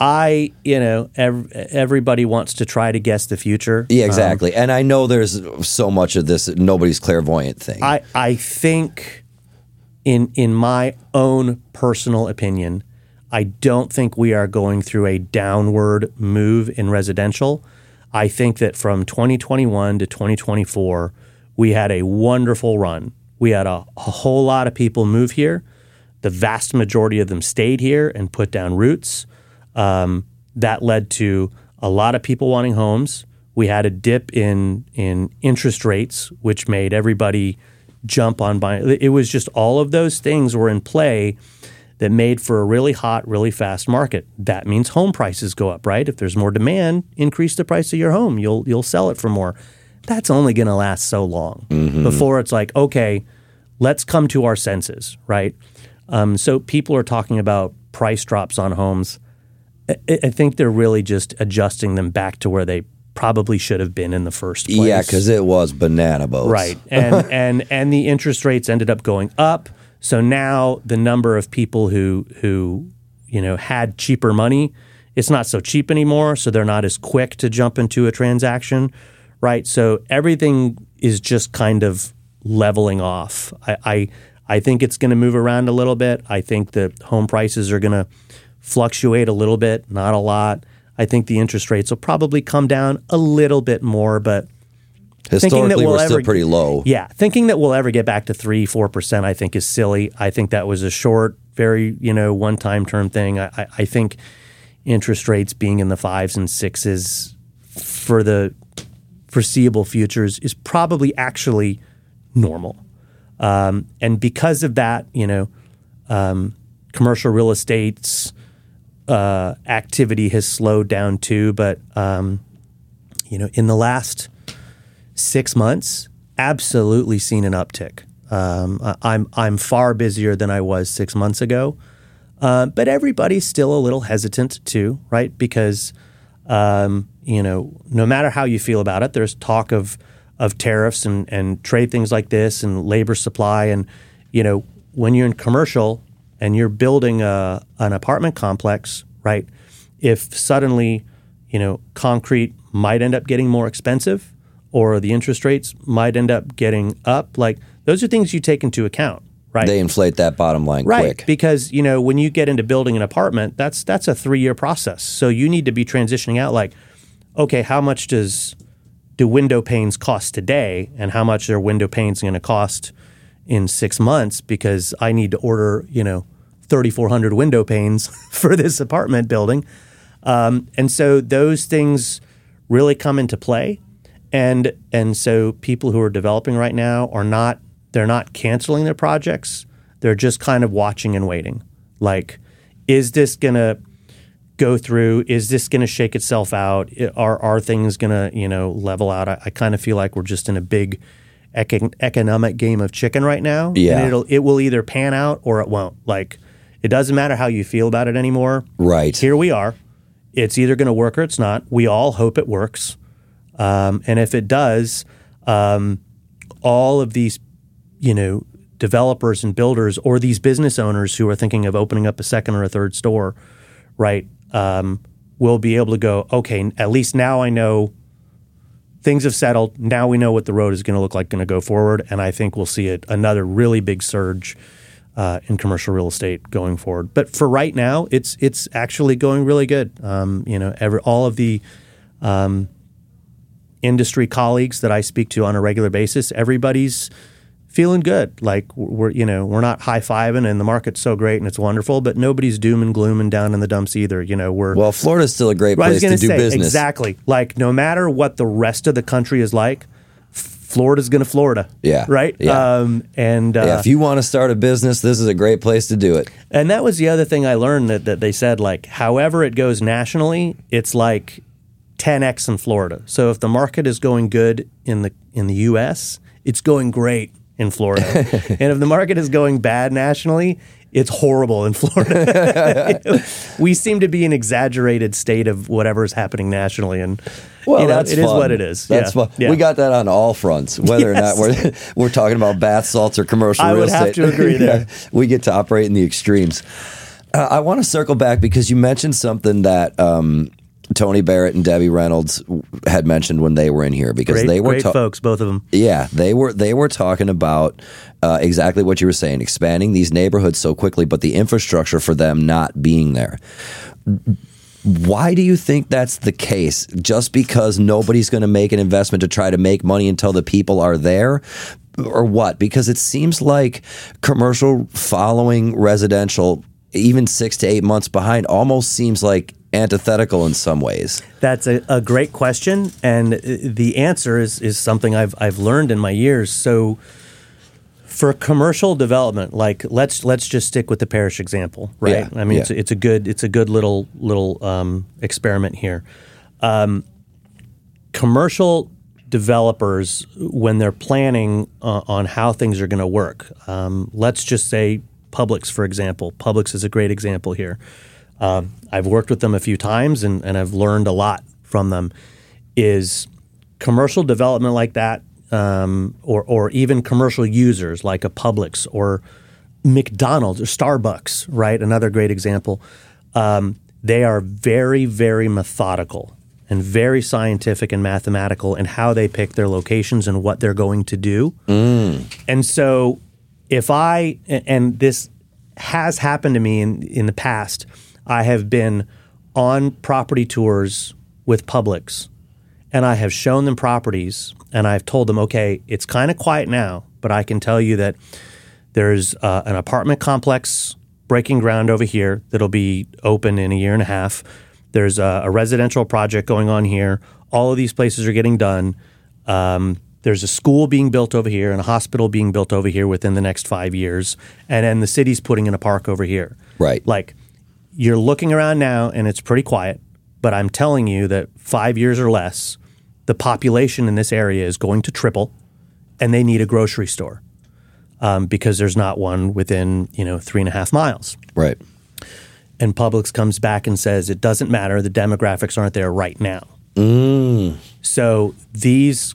Everybody wants to try to guess the future. Yeah, exactly. And I know there's so much of this nobody's clairvoyant thing. I think, in my own personal opinion, I don't think we are going through a downward move in residential. I think that from 2021 to 2024, we had a wonderful run. We had a whole lot of people move here. The vast majority of them stayed here and put down roots. That led to a lot of people wanting homes. We had a dip in interest rates, which made everybody jump on buying. It was just all of those things were in play that made for a really hot, really fast market. That means home prices go up, right? If there's more demand, increase the price of your home. You'll sell it for more. That's only going to last so long before it's like, okay, let's come to our senses, right? So people are talking about price drops on homes. I think they're really just adjusting them back to where they probably should have been in the first place. Yeah, because it was banana boats. Right. And the interest rates ended up going up. So now the number of people who had cheaper money, it's not so cheap anymore, so they're not as quick to jump into a transaction, right? So everything is just kind of leveling off. I think it's going to move around a little bit. I think that home prices are going to fluctuate a little bit, not a lot. I think the interest rates will probably come down a little bit more, but historically we're still pretty low. Yeah, thinking that we'll ever get back to 3-4%, I think is silly. I think that was a short, very one-time term thing. I think interest rates being in the 5s and 6s for the foreseeable futures is probably actually normal. And because of that, commercial real estate's activity has slowed down too, but in the last 6 months, absolutely seen an uptick. I'm far busier than I was 6 months ago, but everybody's still a little hesitant too, right? Because no matter how you feel about it, there's talk of tariffs and trade things like this and labor supply, and when you're in commercial and you're building an apartment complex, right? If suddenly, concrete might end up getting more expensive or the interest rates might end up getting up, like those are things you take into account, right? They inflate that bottom line quick. Because, when you get into building an apartment, that's a 3-year process. So you need to be transitioning out like, okay, how much do window panes cost today and how much are window panes going to cost in 6 months, because I need to order, 3,400 window panes for this apartment building. And so those things really come into play. And so people who are developing right now they're not canceling their projects. They're just kind of watching and waiting. Like, is this going to go through? Is this going to shake itself out? Are things going to, level out? I kind of feel like we're just in a big economic game of chicken right now. Yeah. And it will either pan out or it won't. Like, it doesn't matter how you feel about it anymore. Right. Here we are. It's either going to work or it's not. We all hope it works. And if it does, all of these, developers and builders or these business owners who are thinking of opening up a second or a third store, right, will be able to go, okay, at least now I know things have settled. Now we know what the road is going to look like going to go forward. And I think we'll see another really big surge in commercial real estate going forward. But for right now, it's actually going really good. All of the industry colleagues that I speak to on a regular basis, everybody's feeling good. Like we're not high-fiving and the market's so great and it's wonderful, but nobody's doom and glooming down in the dumps either. Well, Florida's still a great place to do business. Exactly. Like no matter what the rest of the country is like, Florida's going to Florida. Yeah. Right? Yeah. If you want to start a business, this is a great place to do it. And that was the other thing I learned that they said, like, however it goes nationally, it's like 10x in Florida. So if the market is going good in the U.S., it's going great in Florida. And if the market is going bad nationally, it's horrible in Florida. We seem to be an exaggerated state of whatever is happening nationally. And that's it fun. Is what it is. That's fun. Yeah. We got that on all fronts, whether or not we're talking about bath salts or commercial real estate. I would have to agree there. We get to operate in the extremes. I want to circle back because you mentioned something that Tony Barrett and Debbie Reynolds had mentioned when they were in here, because they were great folks, both of them. Yeah, they were talking about exactly what you were saying, expanding these neighborhoods so quickly, but the infrastructure for them not being there. Why do you think that's the case? Just because nobody's going to make an investment to try to make money until the people are there? Or what? Because it seems like commercial following residential, even 6 to 8 months behind, almost seems like antithetical in some ways. That's a great question, and the answer is something I've learned in my years. So for commercial development, like let's just stick with the Parrish example, right? Yeah, I mean, it's a good little experiment here. Commercial developers, when they're planning on how things are going to work, let's just say Publix, for example. Publix is a great example here. I've worked with them a few times and I've learned a lot from them. Is commercial development like that, or even commercial users like a Publix or McDonald's or Starbucks, right? Another great example. They are very, very methodical and very scientific and mathematical in how they pick their locations and what they're going to do. And so and this has happened to me in the past, I have been on property tours with Publix, and I have shown them properties, and I've told them, okay, it's kind of quiet now, but I can tell you that there's an apartment complex breaking ground over here that'll be open in a year and a half. There's a residential project going on here. All of these places are getting done. There's a school being built over here and a hospital being built over here within the next 5 years, and then the city's putting in a park over here. Right. Like, you're looking around now and it's pretty quiet, but I'm telling you that 5 years or less, the population in this area is going to triple, and they need a grocery store because there's not one within 3.5 miles. Right. And Publix comes back and says it doesn't matter, the demographics aren't there right now. So these,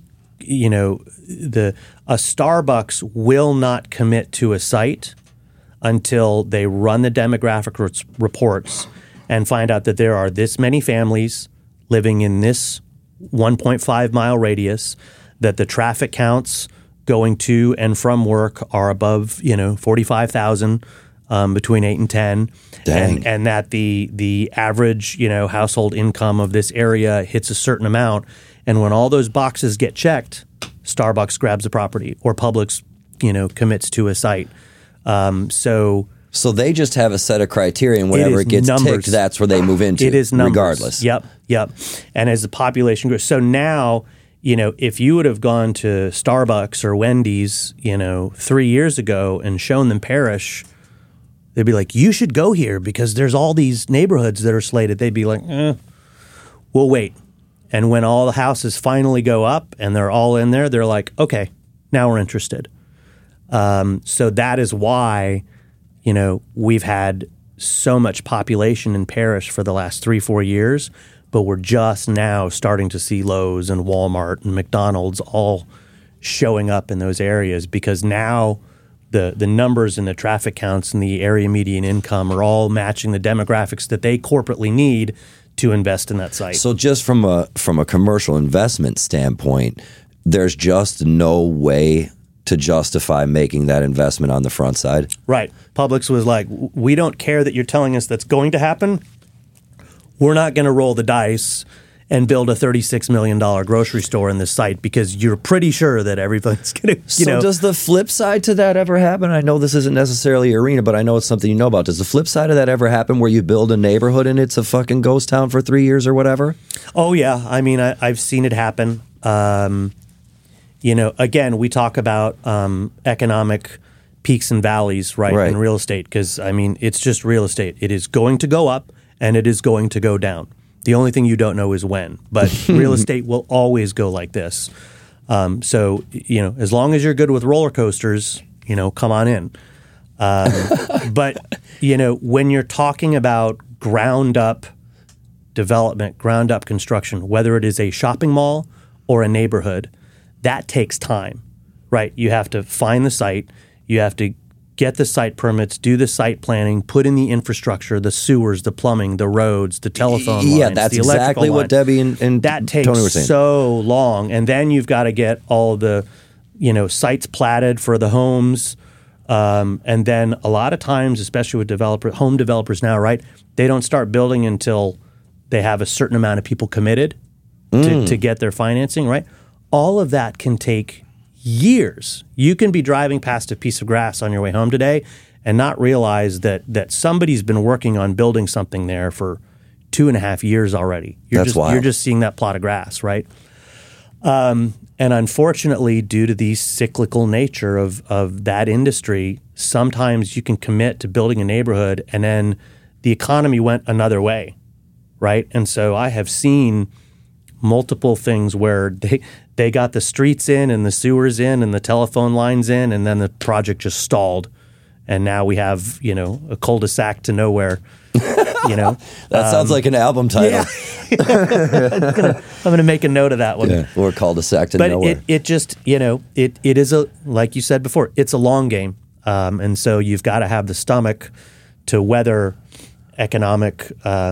a Starbucks will not commit to a site until they run the demographic reports and find out that there are this many families living in this 1.5 mile radius, that the traffic counts going to and from work are above 45,000 between 8 and 10. Dang. And that the average household income of this area hits a certain amount, and when all those boxes get checked, Starbucks grabs the property or Publix commits to a site. So So they just have a set of criteria, and whenever it gets numbers. ticked, that's where they move into. It is numbers. Regardless. Yep. And as the population grows, so now, if you would have gone to Starbucks or Wendy's, 3 years ago and shown them Parrish, they'd be like, you should go here because there's all these neighborhoods that are slated. They'd be like, we'll wait. And when all the houses finally go up and they're all in there, they're like, okay, now we're interested. So that is why, we've had so much population in Parrish for the last 3-4 years, but we're just now starting to see Lowe's and Walmart and McDonald's all showing up in those areas because now the numbers and the traffic counts and the area median income are all matching the demographics that they corporately need to invest in that site. So just from a commercial investment standpoint, there's just no way to justify making that investment on the front side. Right. Publix was like, we don't care that you're telling us that's going to happen. We're not going to roll the dice and build a $36 million grocery store in this site because you're pretty sure that everything's going to, So does the flip side to that ever happen? I know this isn't necessarily arena, but I know it's something you know about. Does the flip side of that ever happen where you build a neighborhood and it's a fucking ghost town for 3 years or whatever? Oh, yeah. I mean, I've seen it happen. Again, we talk about economic peaks and valleys, right. In real estate because, it's just real estate. It is going to go up and it is going to go down. The only thing you don't know is when. But real estate will always go like this. So, as long as you're good with roller coasters, come on in. But, when you're talking about ground up development, ground up construction, whether it is a shopping mall or a neighborhood, that takes time, right? You have to find the site. You have to get the site permits, do the site planning, put in the infrastructure, the sewers, the plumbing, the roads, the telephone lines, yeah, that's the electrical exactly lines. what Debbie and that takes Tony were saying. So long. And then you've got to get all the, sites platted for the homes. And then a lot of times, especially with home developers now, right, they don't start building until they have a certain amount of people committed to get their financing, right? All of that can take years. You can be driving past a piece of grass on your way home today and not realize that somebody's been working on building something there for 2.5 years already. That's wild. You're just seeing that plot of grass, right? And unfortunately, due to the cyclical nature of that industry, sometimes you can commit to building a neighborhood and then the economy went another way, right? And so I have seen multiple things where they got the streets in and the sewers in and the telephone lines in, and then the project just stalled. And now we have, a cul-de-sac to nowhere, That sounds like an album title. Yeah. I'm going to make a note of that one. Yeah, or cul-de-sac to nowhere. But it just, it is like you said before, it's a long game. And so you've got to have the stomach to weather economic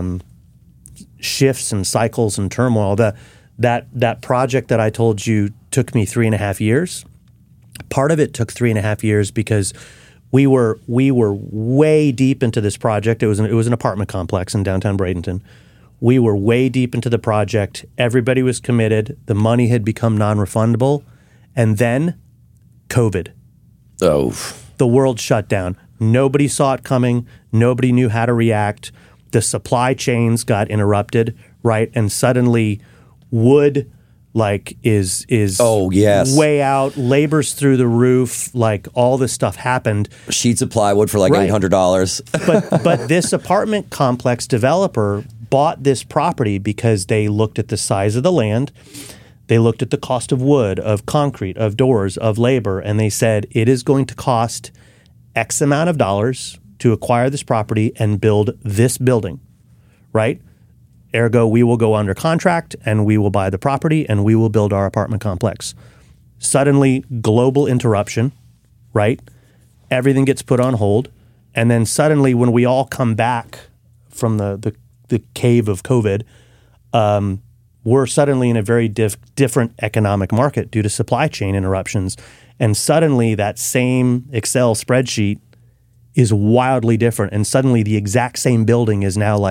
shifts and cycles and turmoil. That project that I told you took me 3.5 years. Part of it took 3.5 years because we were way deep into this project. It was an apartment complex in downtown Bradenton. We were way deep into the project. Everybody was committed. The money had become non-refundable, and then COVID. Oh, the world shut down. Nobody saw it coming. Nobody knew how to react. The supply chains got interrupted, right? And suddenly wood is oh, yes. way out, labor's through the roof, all this stuff happened. Sheets of plywood for right. $800. But this apartment complex developer bought this property because they looked at the size of the land, they looked at the cost of wood, of concrete, of doors, of labor, and they said it is going to cost X amount of dollars to acquire this property and build this building, right? Ergo, we will go under contract and we will buy the property and we will build our apartment complex. Suddenly, global interruption, right? Everything gets put on hold. And then suddenly, when we all come back from the cave of COVID, we're suddenly in a very different economic market due to supply chain interruptions. And suddenly, that same Excel spreadsheet is wildly different. And suddenly, the exact same building is now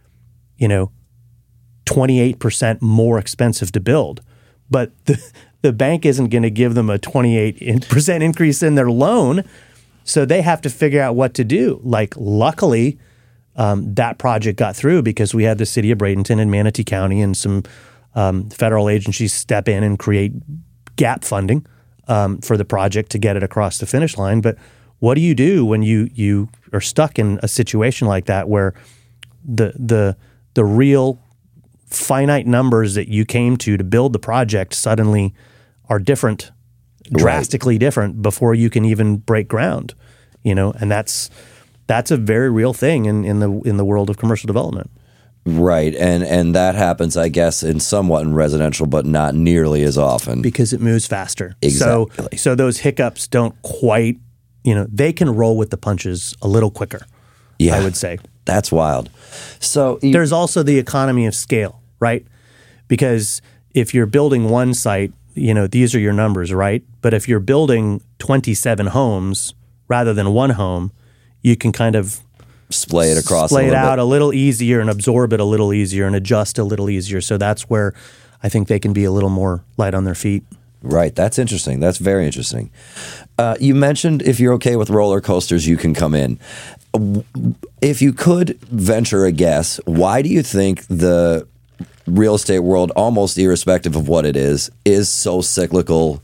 28% more expensive to build. But the bank isn't going to give them a 28% increase in their loan. So they have to figure out what to do. Like, luckily, that project got through because we had the city of Bradenton and Manatee County and some federal agencies step in and create gap funding for the project to get it across the finish line. But what do you do when you are stuck in a situation like that where the real finite numbers that you came to build the project suddenly are different, drastically different before you can even break ground, and that's a very real thing in the world of commercial development. Right, and that happens, I guess, somewhat in residential, but not nearly as often because it moves faster. Exactly. So those hiccups don't quite, they can roll with the punches a little quicker. Yeah, I would say that's wild. So there's also the economy of scale, right? Because if you're building one site, these are your numbers, right? But if you're building 27 homes rather than one home, you can kind of splay it across, splay it out a little easier and absorb it a little easier and adjust a little easier. So that's where I think they can be a little more light on their feet. Right. That's interesting. That's very interesting. You mentioned if you're okay with roller coasters, you can come in. If you could venture a guess, why do you think the real estate world, almost irrespective of what it is so cyclical?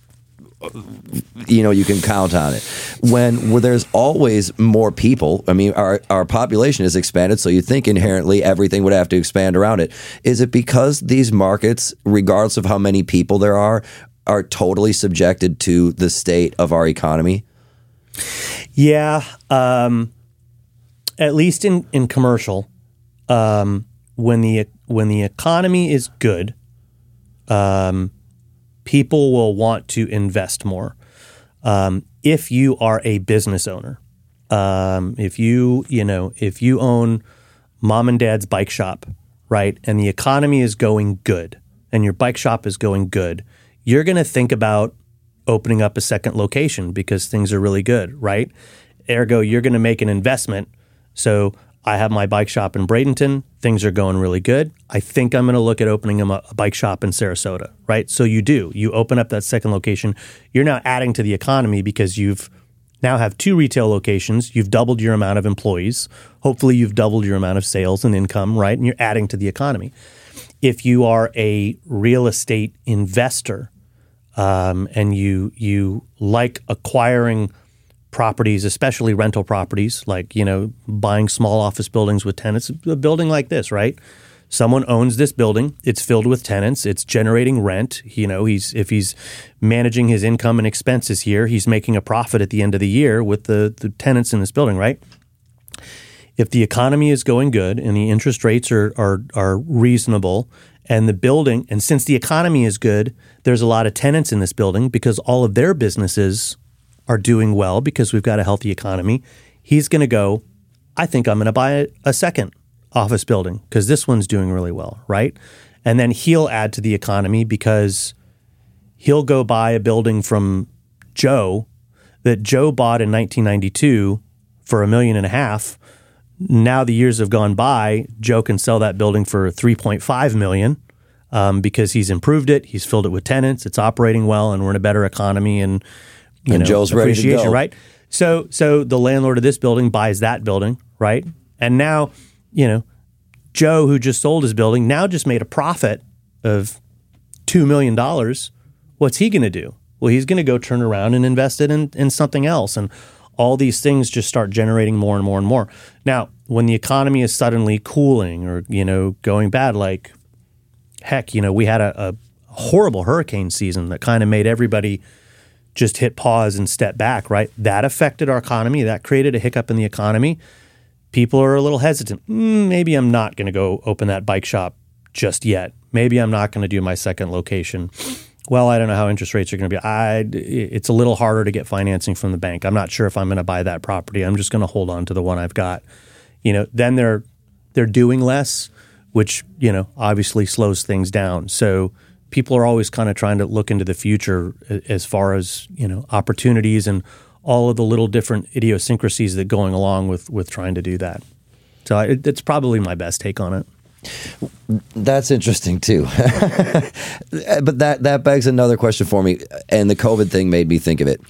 You can count on it. When there's always more people, I mean, our population has expanded, so you think inherently everything would have to expand around it. Is it because these markets, regardless of how many people there are totally subjected to the state of our economy? Yeah. At least in commercial, when the economy is good, people will want to invest more. If you are a business owner, if you own mom and dad's bike shop, right, and the economy is going good, and your bike shop is going good, you're going to think about opening up a second location because things are really good, right? Ergo, you're going to make an investment. So I have my bike shop in Bradenton. Things are going really good. I think I'm going to look at opening a bike shop in Sarasota, right? So you open up that second location. You're now adding to the economy because you've now have 2 retail locations. You've doubled your amount of employees. Hopefully you've doubled your amount of sales and income, right? And you're adding to the economy. If you are a real estate investor and you like acquiring properties, especially rental properties, like, buying small office buildings with tenants, a building like this, right? Someone owns this building. It's filled with tenants. It's generating rent. If he's managing his income and expenses here, he's making a profit at the end of the year with the tenants in this building, right? If the economy is going good and the interest rates are reasonable and the building, and since the economy is good, there's a lot of tenants in this building because all of their businesses are doing well because we've got a healthy economy. He's going to go, I think I'm going to buy a second office building because this one's doing really well, right? And then he'll add to the economy because he'll go buy a building from Joe that Joe bought in 1992 for $1.5 million. Now the years have gone by, Joe can sell that building for $3.5 million because he's improved it, he's filled it with tenants, it's operating well, and we're in a better economy and Joe's ready to go, right? So the landlord of this building buys that building, right? And now, Joe, who just sold his building, now just made a profit of $2 million. What's he going to do? Well, he's going to go turn around and invest it in something else. And all these things just start generating more and more and more. Now, when the economy is suddenly cooling or, going bad, like, heck, we had a horrible hurricane season that kind of made everybody just hit pause and step back, right? That affected our economy. That created a hiccup in the economy. People are a little hesitant. Maybe I'm not going to go open that bike shop just yet. Maybe I'm not going to do my second location. Well, I don't know how interest rates are going to be. It's a little harder to get financing from the bank. I'm not sure if I'm going to buy that property. I'm just going to hold on to the one I've got. Then they're doing less, which, obviously slows things down. So people are always kind of trying to look into the future as far as, opportunities and all of the little different idiosyncrasies that going along with trying to do that. So it's probably my best take on it. That's interesting too. But that begs another question for me, and the COVID thing made me think of it. Sure.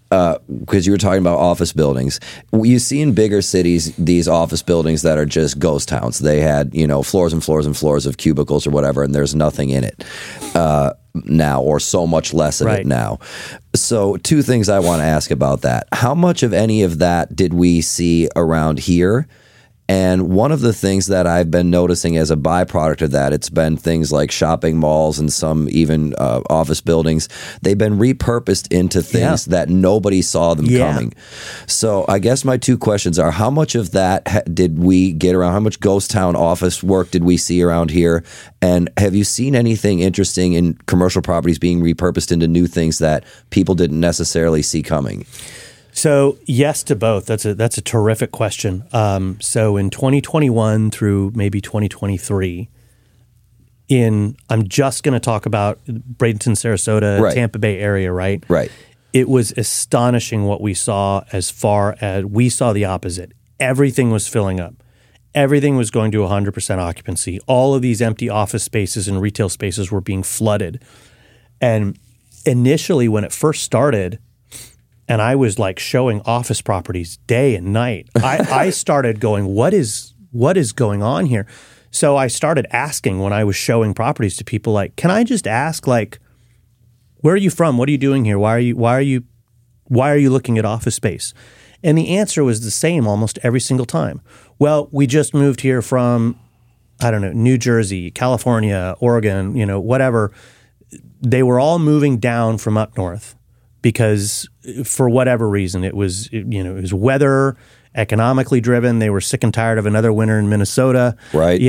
because you were talking about office buildings. You see in bigger cities these office buildings that are just ghost towns. They had, floors and floors and floors of cubicles or whatever, and there's nothing in it now, or so much less of it now. So 2 things I want to ask about that. How much of any of that did we see around here? And one of the things that I've been noticing as a byproduct of that, it's been things like shopping malls and some even office buildings. They've been repurposed into things that nobody saw them coming. So I guess my 2 questions are, how much of that did we get around? How much ghost town office work did we see around here? And have you seen anything interesting in commercial properties being repurposed into new things that people didn't necessarily see coming? So yes to both. That's a terrific question. So in 2021 through maybe 2023, I'm just going to talk about Bradenton, Sarasota, Tampa Bay area, right? Right. It was astonishing what we saw as far as we saw the opposite. Everything was filling up. Everything was going to 100% occupancy. All of these empty office spaces and retail spaces were being flooded. And initially when it first started, and I was like showing office properties day and night, I started going, what is going on here? So I started asking when I was showing properties to people, like, can I just ask, like, where are you from? What are you doing here? Why are you looking at office space? And the answer was the same almost every single time. Well, we just moved here from, I don't know, New Jersey, California, Oregon, whatever. They were all moving down from up north because for whatever reason, it was weather, economically driven. They were sick and tired of another winter in Minnesota. Right.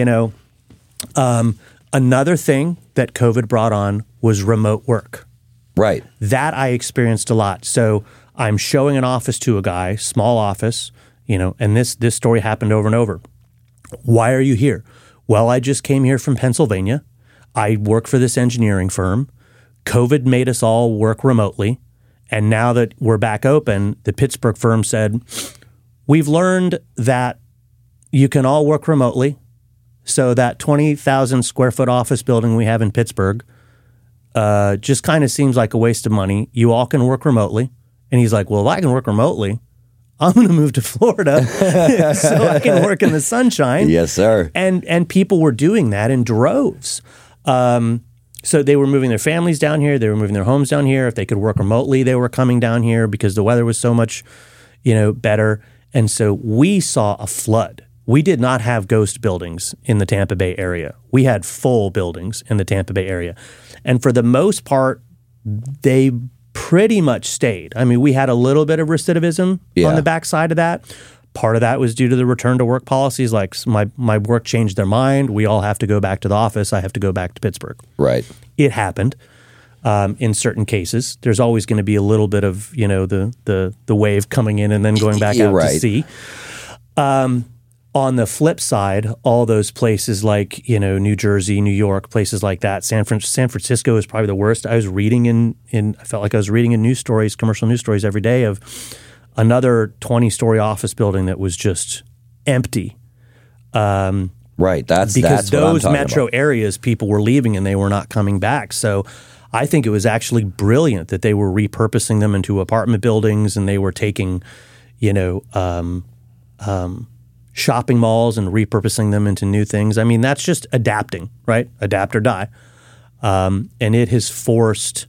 Another thing that COVID brought on was remote work. Right. That I experienced a lot. So I'm showing an office to a guy, small office, and this story happened over and over. Why are you here? Well, I just came here from Pennsylvania. I work for this engineering firm. COVID made us all work remotely. And now that we're back open, the Pittsburgh firm said, we've learned that you can all work remotely. So that 20,000 square foot office building we have in Pittsburgh just kind of seems like a waste of money. You all can work remotely. And he's like, well, if I can work remotely, I'm going to move to Florida so I can work in the sunshine. Yes, sir. And people were doing that in droves. So they were moving their families down here. They were moving their homes down here. If they could work remotely, they were coming down here because the weather was so much, better. And so we saw a flood. We did not have ghost buildings in the Tampa Bay area. We had full buildings in the Tampa Bay area. And for the most part, they pretty much stayed. I mean, we had a little bit of recidivism on the backside of that. Part of that was due to the return to work policies. Like my work changed their mind. We all have to go back to the office. I have to go back to Pittsburgh. Right. It happened in certain cases. There's always going to be a little bit of the wave coming in and then going back out to sea. On the flip side, all those places like New Jersey, New York, places like that. San Francisco is probably the worst. I was reading I felt like I was reading in news stories, commercial news stories every day of another 20-story office building that was just empty. Right. That's because what I'm those talking metro about. areas, people were leaving and they were not coming back. So I think it was actually brilliant that they were repurposing them into apartment buildings and they were taking, shopping malls and repurposing them into new things. I mean, that's just adapting, right? Adapt or die. And it has forced,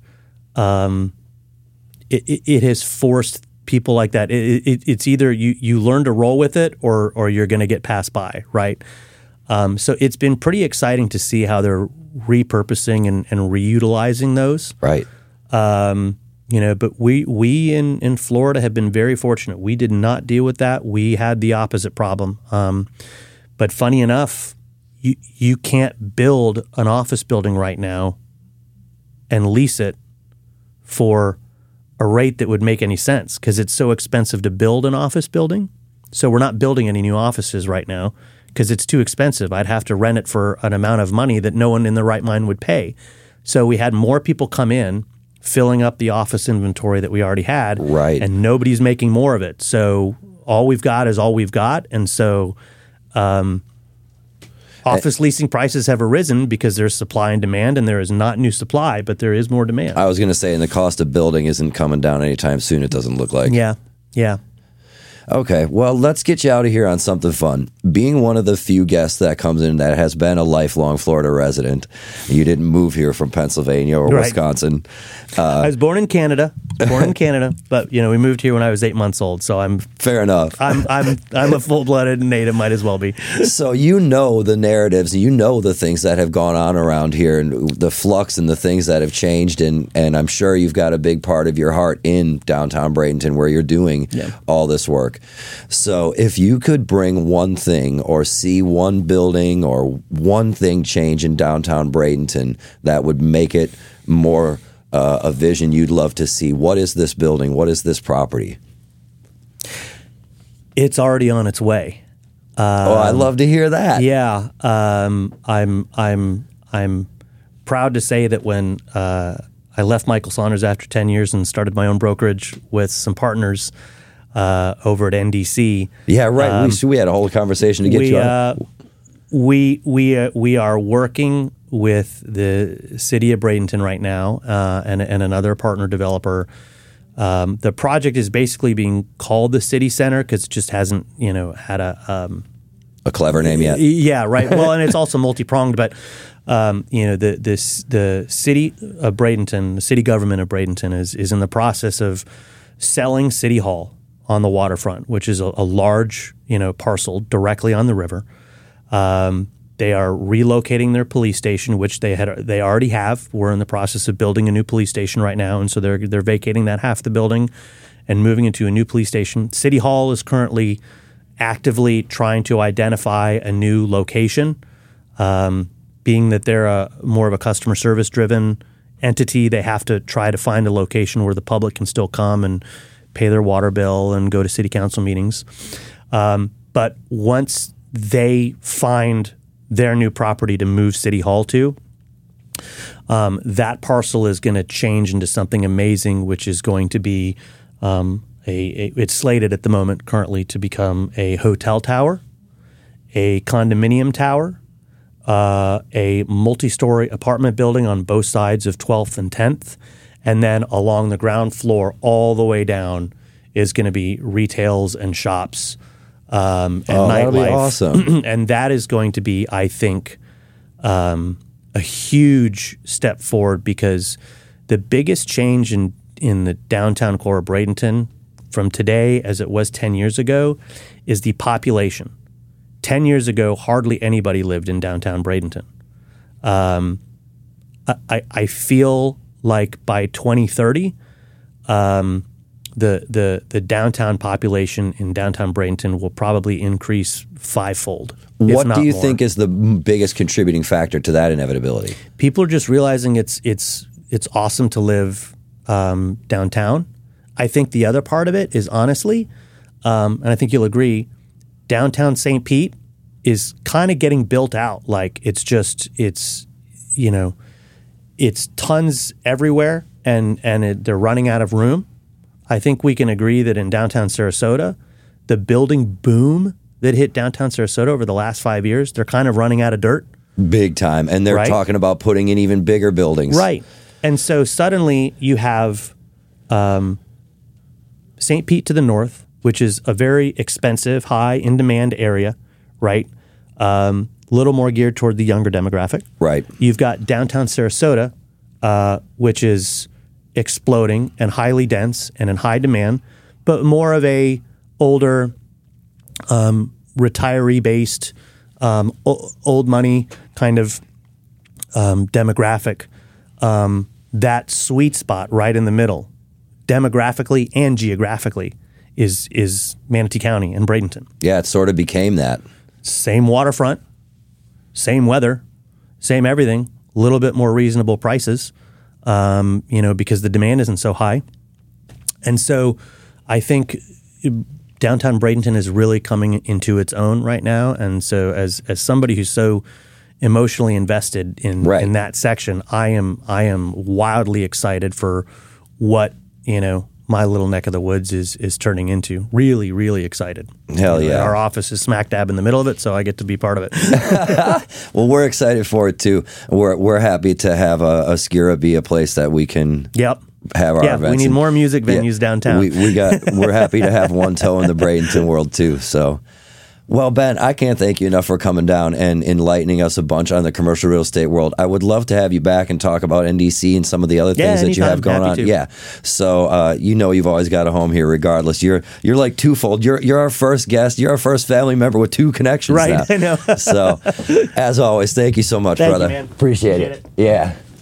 it has forced people like that. It's either you learn to roll with it or you're going to get passed by, right? So it's been pretty exciting to see how they're repurposing and reutilizing those. Right. But we in Florida have been very fortunate. We did not deal with that. We had the opposite problem. But funny enough, you can't build an office building right now and lease it for a rate that would make any sense because it's so expensive to build an office building. So we're not building any new offices right now because it's too expensive. I'd have to rent it for an amount of money that no one in their right mind would pay. So we had more people come in, filling up the office inventory that we already had, right, and nobody's making more of it. So all we've got is all we've got. And so Office leasing prices have arisen because there's supply and demand, and there is not new supply, but there is more demand. I was going to say, and the cost of building isn't coming down anytime soon, it doesn't look like. Yeah. Okay, well, let's get you out of here on something fun. Being one of the few guests that comes in that has been a lifelong Florida resident, you didn't move here from Pennsylvania or Right. Wisconsin. I was born in Canada, but we moved here when I was 8 months old, so I'm Fair enough. a full-blooded native, might as well be. So you know the narratives, you know the things that have gone on around here and the flux and the things that have changed, and I'm sure you've got a big part of your heart in downtown Bradenton where you're doing all this work. So if you could bring one thing or see one building or one thing change in downtown Bradenton that would make it more a vision you'd love to see, what is this building? What is this property? It's already on its way. I'd love to hear that. Yeah, I'm proud to say that when I left Michael Saunders after 10 years and started my own brokerage with some partners over at NDC. Yeah, right. We had a whole conversation to get you on. We are working with the city of Bradenton right now and another partner developer. The project is basically being called the City Center because it just hasn't had a clever name yet. Yeah, right. Well, and it's also multi-pronged, but the city of Bradenton, the city government of Bradenton is in the process of selling City Hall on the waterfront, which is a large parcel directly on the river. They are relocating their police station, which they already have. We're in the process of building a new police station right now, and so they're vacating that half the building and moving into a new police station. City Hall is currently actively trying to identify a new location, being that they're more of a customer service driven entity. They have to try to find a location where the public can still come and pay their water bill and go to city council meetings. But once they find their new property to move City Hall to, that parcel is going to change into something amazing, which is going to be it's slated at the moment currently to become a hotel tower, a condominium tower, a multi-story apartment building on both sides of 12th and 10th, and then along the ground floor all the way down is going to be retails and shops and nightlife. That'll be awesome. And that is going to be, I think, a huge step forward, because the biggest change in the downtown core of Bradenton from today as it was 10 years ago is the population. 10 years ago, hardly anybody lived in downtown Bradenton. I feel like by 2030, the downtown population in downtown Bradenton will probably increase fivefold. What do you think is the biggest contributing factor to that inevitability? People are just realizing it's awesome to live downtown. I think the other part of it is, honestly, and I think you'll agree, downtown St. Pete is kind of getting built out. Like it's tons everywhere, and they're running out of room. I think we can agree that in downtown Sarasota, the building boom that hit downtown Sarasota over the last 5 years, they're kind of running out of dirt. Big time. And they're talking about putting in even bigger buildings. Right. And so suddenly you have St. Pete to the north, which is a very expensive, high in-demand area, right? Little more geared toward the younger demographic. Right. You've got downtown Sarasota, which is exploding and highly dense and in high demand, but more of a older, retiree-based, old money kind of demographic. That sweet spot right in the middle, demographically and geographically, is Manatee County and Bradenton. Yeah, it sort of became that. Same waterfront, same weather, same everything, a little bit more reasonable prices, because the demand isn't so high. And so I think downtown Bradenton is really coming into its own right now. And so as somebody who's so emotionally invested in that section, I am wildly excited for what my little neck of the woods is turning into. Really, really excited. Hell yeah. Our office is smack dab in the middle of it, so I get to be part of it. Well, we're excited for it too. We're happy to have Oskura be a place that we can Yep. have our events. We need And more music venues downtown. We're happy to have one toe in the Bradenton world too. So, well, Ben, I can't thank you enough for coming down and enlightening us a bunch on the commercial real estate world. I would love to have you back and talk about NDC and some of the other things that you have going on. To. Yeah. So, you've always got a home here regardless. You're like twofold. You're our first guest. You're our first family member with two connections right, now. I know. So, as always, thank you so much, Thank brother. you, man. Appreciate it. Yeah.